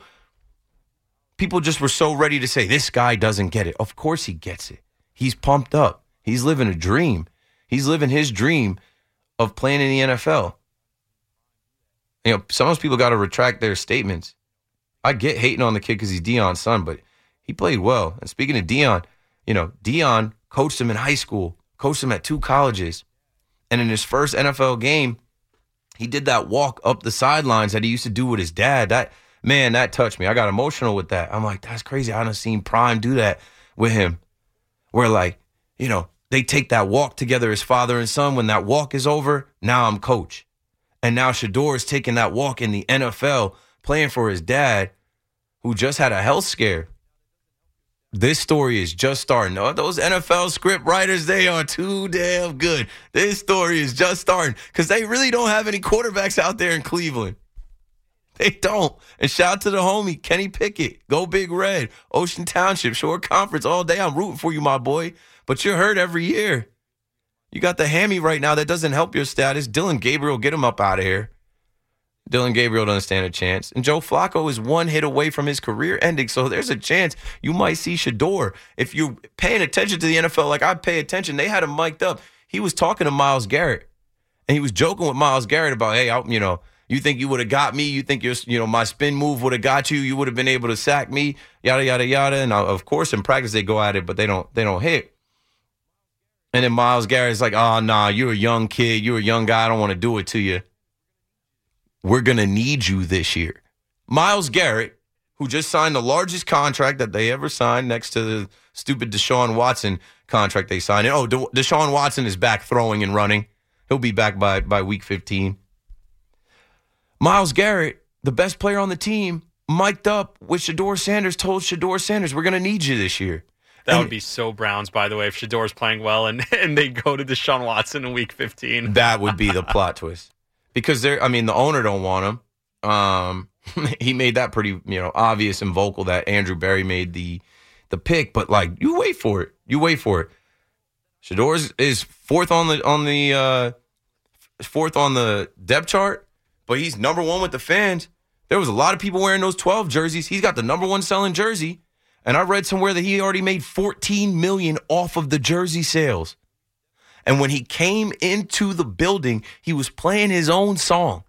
People just were so ready to say, this guy doesn't get it. Of course he gets it. He's pumped up. He's living a dream. He's living his dream of playing in the N F L. You know, some of those people got to retract their statements. I get hating on the kid because he's Dion's son, but he played well. And speaking of Dion, you know, Dion coached him in high school, coached him at two colleges. And in his first N F L game, he did that walk up the sidelines that he used to do with his dad. That, man, that touched me. I got emotional with that. I'm like, that's crazy. I haven't seen Prime do that with him. Where, like, you know, they take that walk together as father and son. When that walk is over, now I'm coach. And now Shedeur is taking that walk in the N F L, playing for his dad, who just had a health scare. This story is just starting. Oh, those N F L script writers, they are too damn good. This story is just starting because they really don't have any quarterbacks out there in Cleveland. They don't. And shout out to the homie, Kenny Pickett. Go Big Red. Ocean Township, Shore Conference all day. I'm rooting for you, my boy. But you're hurt every year. You got the hammy right now that doesn't help your status. Dylan Gabriel, get him up out of here. Dylan Gabriel doesn't stand a chance. And Joe Flacco is one hit away from his career ending, so there's a chance you might see Shedeur. If you're paying attention to the N F L like I pay attention, they had him mic'd up. He was talking to Myles Garrett, and he was joking with Myles Garrett about, hey, I, you know, you think you would have got me? You think your, you know, my spin move would have got you? You would have been able to sack me? Yada yada yada. And of course, in practice they go at it, but they don't. They don't hit. And then Myles Garrett's like, oh, nah, you're a young kid. You're a young guy. I don't want to do it to you. We're going to need you this year. Myles Garrett, who just signed the largest contract that they ever signed next to the stupid Deshaun Watson contract they signed. And, oh, De- Deshaun Watson is back throwing and running. He'll be back by, by week fifteen. Myles Garrett, the best player on the team, mic'd up with Shedeur Sanders, told Shedeur Sanders, we're going to need you this year. That and would be so Browns, by the way, if Shedeur's playing well and, and they go to Deshaun Watson in week fifteen. That would be the plot twist. Because they're, I mean, the owner don't want him. Um, he made that pretty, you know, obvious and vocal that Andrew Berry made the the pick. But like, you wait for it. You wait for it. Shedeur is, is fourth on the on the uh, fourth on the depth chart, but he's number one with the fans. There was a lot of people wearing those twelve jerseys. He's got the number one selling jersey. And I read somewhere that he already made fourteen million dollars off of the jersey sales. And when he came into the building, he was playing his own song.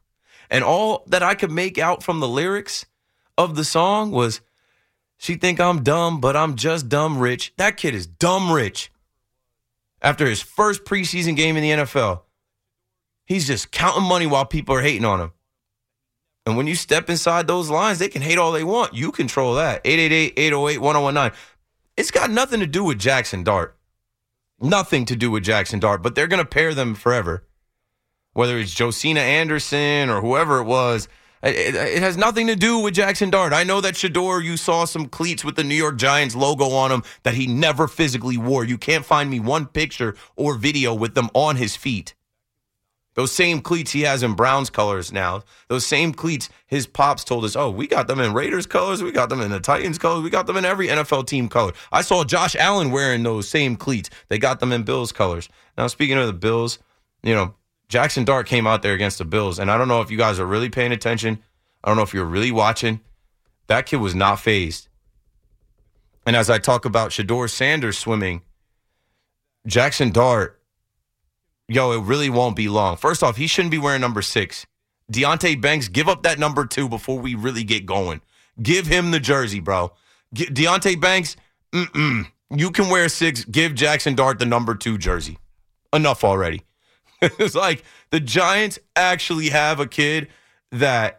And all that I could make out from the lyrics of the song was, she think I'm dumb, but I'm just dumb rich. That kid is dumb rich. After his first preseason game in the N F L, he's just counting money while people are hating on him. And when you step inside those lines, they can hate all they want. You control that. eight eight eight, eight oh eight, one oh one nine. It's got nothing to do with Jackson Dart. Nothing to do with Jackson Dart, but they're going to pair them forever. Whether it's Josina Anderson or whoever it was, it, it has nothing to do with Jackson Dart. I know that Shedeur, you saw some cleats with the New York Giants logo on them that he never physically wore. You can't find me one picture or video with them on his feet. Those same cleats he has in Browns colors now. Those same cleats his pops told us, oh, we got them in Raiders colors. We got them in the Titans colors. We got them in every N F L team color. I saw Josh Allen wearing those same cleats. They got them in Bills colors. Now, speaking of the Bills, you know, Jackson Dart came out there against the Bills, and I don't know if you guys are really paying attention. I don't know if you're really watching. That kid was not fazed. And as I talk about Shedeur Sanders swimming, Jackson Dart, yo, it really won't be long. First off, he shouldn't be wearing number six. Deonte Banks, give up that number two before we really get going. Give him the jersey, bro. Ge- Deonte Banks, mm-mm. You can wear six. Give Jackson Dart the number two jersey. Enough already. It's like the Giants actually have a kid that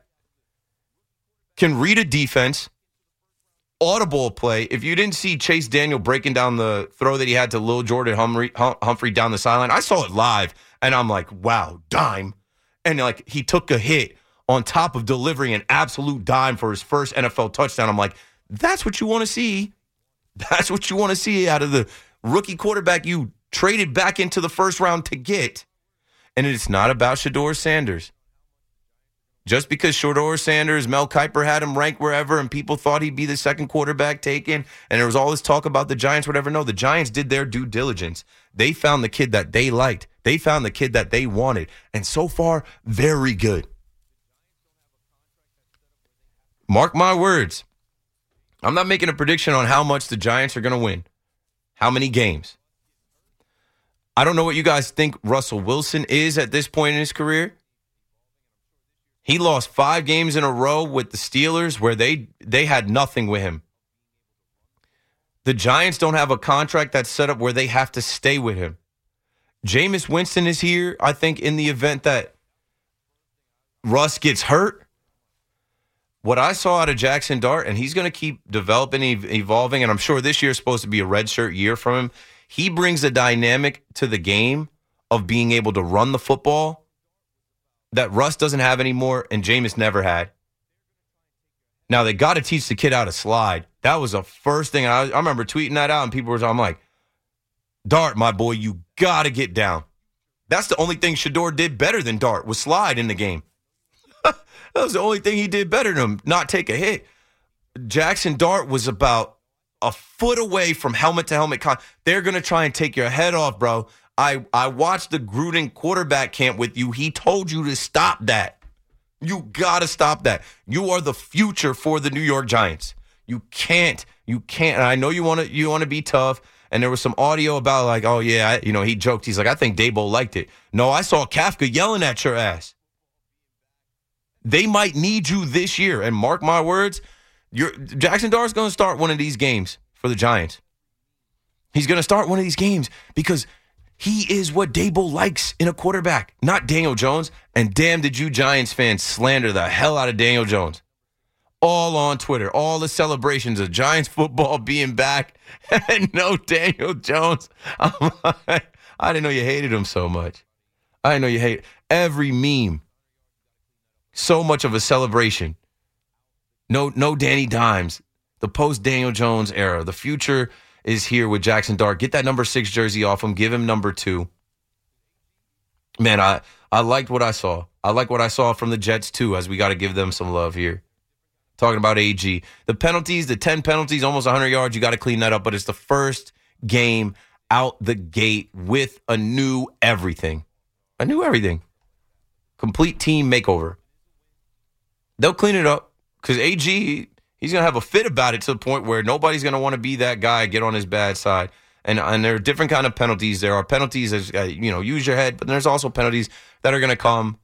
can read a defense, audible play. If you didn't see Chase Daniel breaking down the throw that he had to Lil Jordan Humphrey, Humphrey down the sideline, I saw it live, and I'm like, wow, dime. And like he took a hit on top of delivering an absolute dime for his first N F L touchdown. I'm like, that's what you want to see. That's what you want to see out of the rookie quarterback you traded back into the first round to get. And it's not about Shedeur Sanders. Just because Shedeur Sanders, Mel Kiper had him ranked wherever and people thought he'd be the second quarterback taken and there was all this talk about the Giants, whatever. No, the Giants did their due diligence. They found the kid that they liked. They found the kid that they wanted. And so far, very good. Mark my words. I'm not making a prediction on how much the Giants are going to win. How many games. I don't know what you guys think Russell Wilson is at this point in his career. He lost five games in a row with the Steelers where they they had nothing with him. The Giants don't have a contract that's set up where they have to stay with him. Jameis Winston is here, I think, in the event that Russ gets hurt. What I saw out of Jackson Dart, and he's going to keep developing, evolving, and I'm sure this year is supposed to be a redshirt year from him. He brings a dynamic to the game of being able to run the football that Russ doesn't have anymore and Jameis never had. Now, they got to teach the kid how to slide. That was the first thing. I, I remember tweeting that out, and people were I'm like, Dart, my boy, you got to get down. That's the only thing Shedeur did better than Dart was slide in the game. That was the only thing he did better than him, not take a hit. Jackson Dart was about a foot away from helmet-to-helmet con- They're going to try and take your head off, bro. I, I watched the Gruden quarterback camp with you. He told you to stop that. You got to stop that. You are the future for the New York Giants. You can't. You can't. And I know you want to you want to be tough. And there was some audio about like, oh, yeah, I, you know, he joked. He's like, I think Daboll liked it. No, I saw Kafka yelling at your ass. They might need you this year. And mark my words, You're, Jackson Dart's going to start one of these games for the Giants. He's going to start one of these games because he is what Daboll likes in a quarterback, not Daniel Jones. And damn, did you Giants fans slander the hell out of Daniel Jones. All on Twitter, all the celebrations of Giants football being back and no Daniel Jones. I didn't know you hated him so much. I didn't know you hate every meme. So much of a celebration. No, no Danny Dimes. The post-Daniel Jones era. The future is here with Jackson Dart. Get that number six jersey off him. Give him number two. Man, I, I liked what I saw. I like what I saw from the Jets, too, as we got to give them some love here. Talking about A G. The penalties, the ten penalties, almost one hundred yards, you got to clean that up. But it's the first game out the gate with a new everything. A new everything. Complete team makeover. They'll clean it up. Because A G, he's going to have a fit about it to the point where nobody's going to want to be that guy, get on his bad side. And and there are different kind of penalties. There are penalties, as uh, you know, use your head, but there's also penalties that are going to come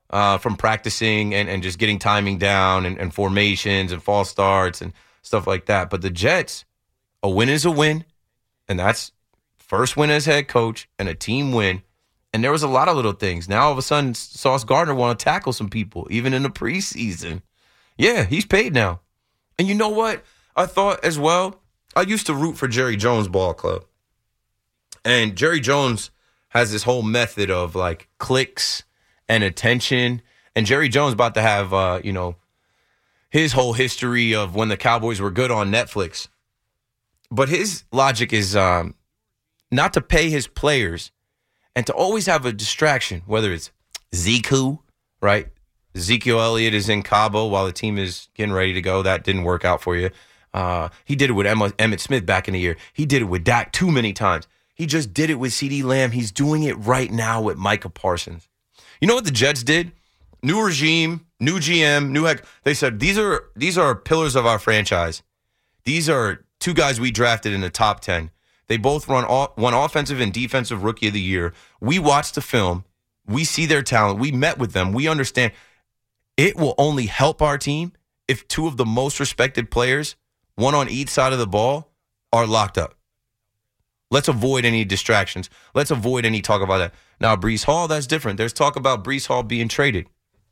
uh, from practicing and, and just getting timing down and, and formations and false starts and stuff like that. But the Jets, a win is a win, and that's first win as head coach and a team win. And there was a lot of little things. Now all of a sudden, Sauce Gardner want to tackle some people, even in the preseason. Yeah, he's paid now. And you know what? I thought as well, I used to root for Jerry Jones Ball Club. And Jerry Jones has this whole method of like clicks and attention. And Jerry Jones about to have, uh, you know, his whole history of when the Cowboys were good on Netflix. But his logic is um, not to pay his players and to always have a distraction, whether it's Zeku, right? Ezekiel Elliott is in Cabo while the team is getting ready to go. That didn't work out for you. Uh, he did it with Emma, Emmitt Smith back in the year. He did it with Dak too many times. He just did it with CeeDee Lamb. He's doing it right now with Micah Parsons. You know what the Jets did? New regime, new G M, new head. They said, these are these are pillars of our franchise. These are two guys we drafted in the top ten. They both run all, one offensive and defensive rookie of the year. We watched the film. We see their talent. We met with them. We understand it will only help our team if two of the most respected players, one on each side of the ball, are locked up. Let's avoid any distractions. Let's avoid any talk about that. Now, Breece Hall, that's different. There's talk about Breece Hall being traded.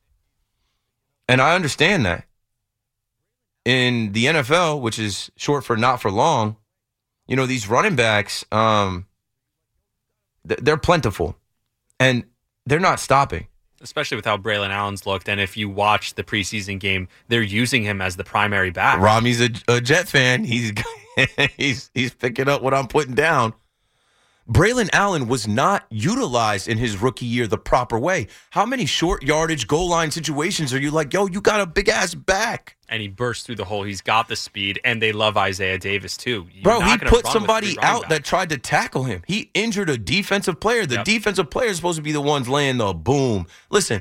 And I understand that. In the N F L, which is short for not for long, you know, these running backs, um, they're plentiful. And they're not stopping. Especially with how Braylon Allen's looked. And if you watch the preseason game, they're using him as the primary back. Rami's a, a Jet fan. He's he's he's picking up what I'm putting down. Braylon Allen was not utilized in his rookie year the proper way. How many short yardage goal line situations are you like, yo, you got a big-ass back? And he burst through the hole. He's got the speed, and they love Isaiah Davis, too. You're Bro, he put somebody out backs. that tried to tackle him. He injured a defensive player. The yep. defensive player is supposed to be the ones laying the boom. Listen,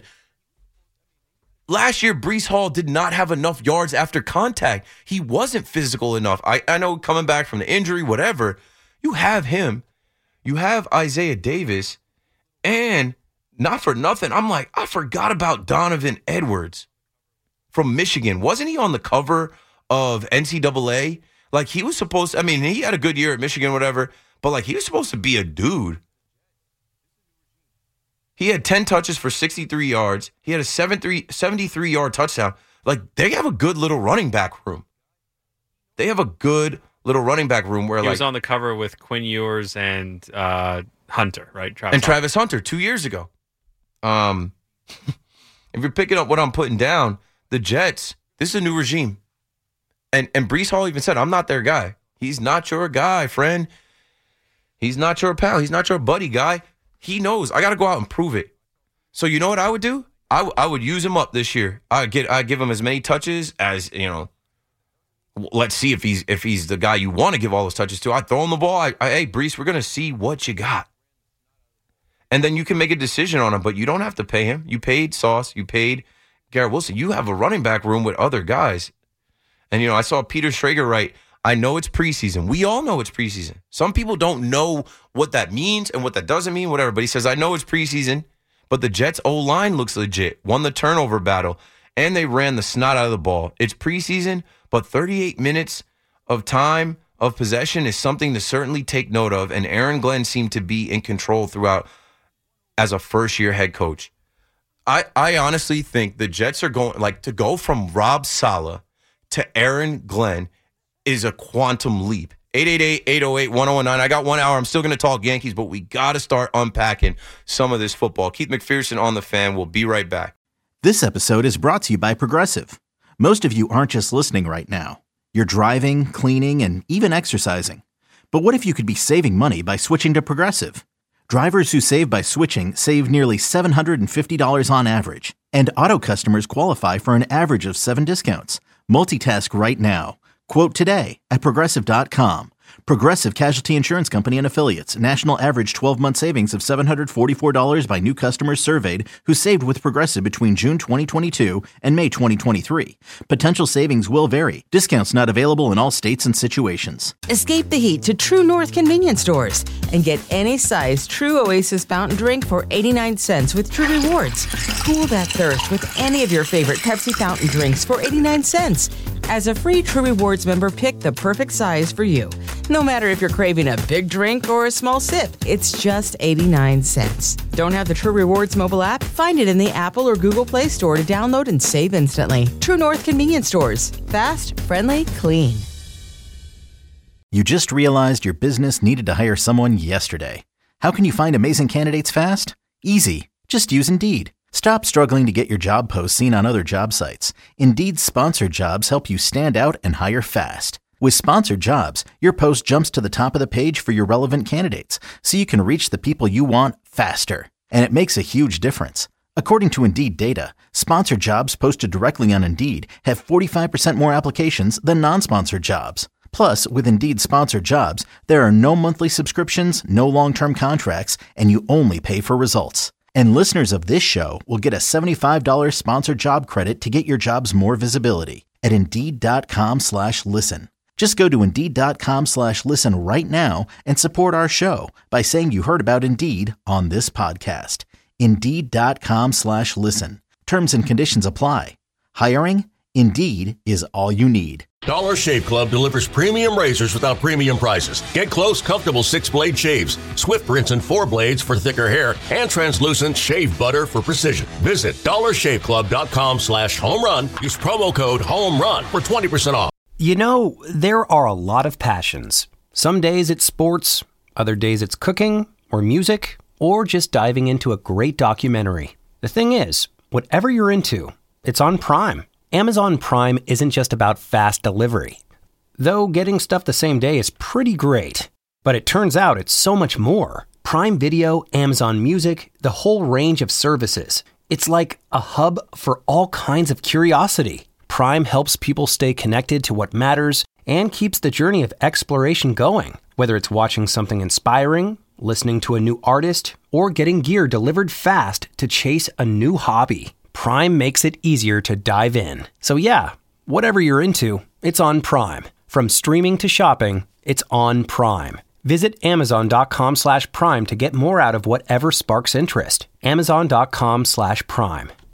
last year, Breece Hall did not have enough yards after contact. He wasn't physical enough. I, I know coming back from the injury, whatever, you have him. You have Isaiah Davis, and not for nothing, I'm like, I forgot about Donovan Edwards from Michigan. Wasn't he on the cover of N C double A? Like, he was supposed to, I mean, he had a good year at Michigan, whatever, but, like, he was supposed to be a dude. He had ten touches for sixty-three yards. He had a seventy-three-yard touchdown. Like, they have a good little running back room. They have a good little running back room where he like was on the cover with Quinn Ewers and uh, Hunter, right? Travis and Hunter. Travis Hunter two years ago. Um, if you're picking up what I'm putting down, the Jets, this is a new regime, and and Breece Hall even said, "I'm not their guy. He's not your guy, friend. He's not your pal. He's not your buddy guy. He knows I got to go out and prove it." So you know what I would do? I, w- I would use him up this year. I get I give him as many touches as you know. Let's see if he's if he's the guy you want to give all those touches to. I throw him the ball. I, I, hey, Breece, we're going to see what you got. And then you can make a decision on him, but you don't have to pay him. You paid Sauce. You paid Garrett Wilson. You have a running back room with other guys. And, you know, I saw Peter Schrager write, I know it's preseason. We all know it's preseason. Some people don't know what that means and what that doesn't mean, whatever. But he says, I know it's preseason, but the Jets' O-line looks legit. Won the turnover battle, and they ran the snot out of the ball. It's preseason, but thirty-eight minutes of time of possession is something to certainly take note of, and Aaron Glenn seemed to be in control throughout as a first-year head coach. I, I honestly think the Jets are going, like, to go from Rob Saleh to Aaron Glenn is a quantum leap. eight eight eight, eight oh eight, one oh one nine. I got one hour. I'm still going to talk Yankees, but we got to start unpacking some of this football. Keith McPherson on the Fan. We'll be right back. This episode is brought to you by Progressive. Most of you aren't just listening right now. You're driving, cleaning, and even exercising. But what if you could be saving money by switching to Progressive? Drivers who save by switching save nearly seven hundred fifty dollars on average. And auto customers qualify for an average of seven discounts. Multitask right now. Quote today at Progressive dot com. Progressive Casualty Insurance Company and Affiliates. National average twelve-month savings of seven hundred forty-four dollars by new customers surveyed who saved with Progressive between June twenty twenty-two and May twenty twenty-three. Potential savings will vary. Discounts not available in all states and situations. Escape the heat to True North convenience stores and get any size True Oasis fountain drink for eighty-nine cents with True Rewards. Cool that thirst with any of your favorite Pepsi fountain drinks for eighty-nine cents. As a free True Rewards member, pick the perfect size for you. No matter if you're craving a big drink or a small sip, it's just eighty-nine cents. Don't have the True Rewards mobile app? Find it in the Apple or Google Play Store to download and save instantly. True North convenience stores. Fast, friendly, clean. You just realized your business needed to hire someone yesterday. How can you find amazing candidates fast? Easy. Just use Indeed. Stop struggling to get your job posts seen on other job sites. Indeed's sponsored jobs help you stand out and hire fast. With sponsored jobs, your post jumps to the top of the page for your relevant candidates, so you can reach the people you want faster. And it makes a huge difference. According to Indeed data, sponsored jobs posted directly on Indeed have forty-five percent more applications than non-sponsored jobs. Plus, with Indeed sponsored jobs, there are no monthly subscriptions, no long-term contracts, and you only pay for results. And listeners of this show will get a seventy-five dollars sponsored job credit to get your jobs more visibility at Indeed.com slash listen. Just go to Indeed.com slash listen right now and support our show by saying you heard about Indeed on this podcast. Indeed.com slash listen. Terms and conditions apply. Hiring? Indeed is all you need. Dollar Shave Club delivers premium razors without premium prices. Get close, comfortable six-blade shaves, swift rinse and four blades for thicker hair, and translucent shave butter for precision. Visit dollar shave club dot com slash home run. Use promo code HOMERUN for twenty percent off. You know, there are a lot of passions. Some days it's sports, other days it's cooking or music, or just diving into a great documentary. The thing is, whatever you're into, it's on Prime. Amazon Prime isn't just about fast delivery. Though getting stuff the same day is pretty great. But it turns out it's so much more. Prime Video, Amazon Music, the whole range of services. It's like a hub for all kinds of curiosity. Prime helps people stay connected to what matters and keeps the journey of exploration going. Whether it's watching something inspiring, listening to a new artist, or getting gear delivered fast to chase a new hobby. Prime makes it easier to dive in. So yeah, whatever you're into, it's on Prime. From streaming to shopping, it's on Prime. Visit Amazon.com slash Prime to get more out of whatever sparks interest. Amazon.com slash Prime.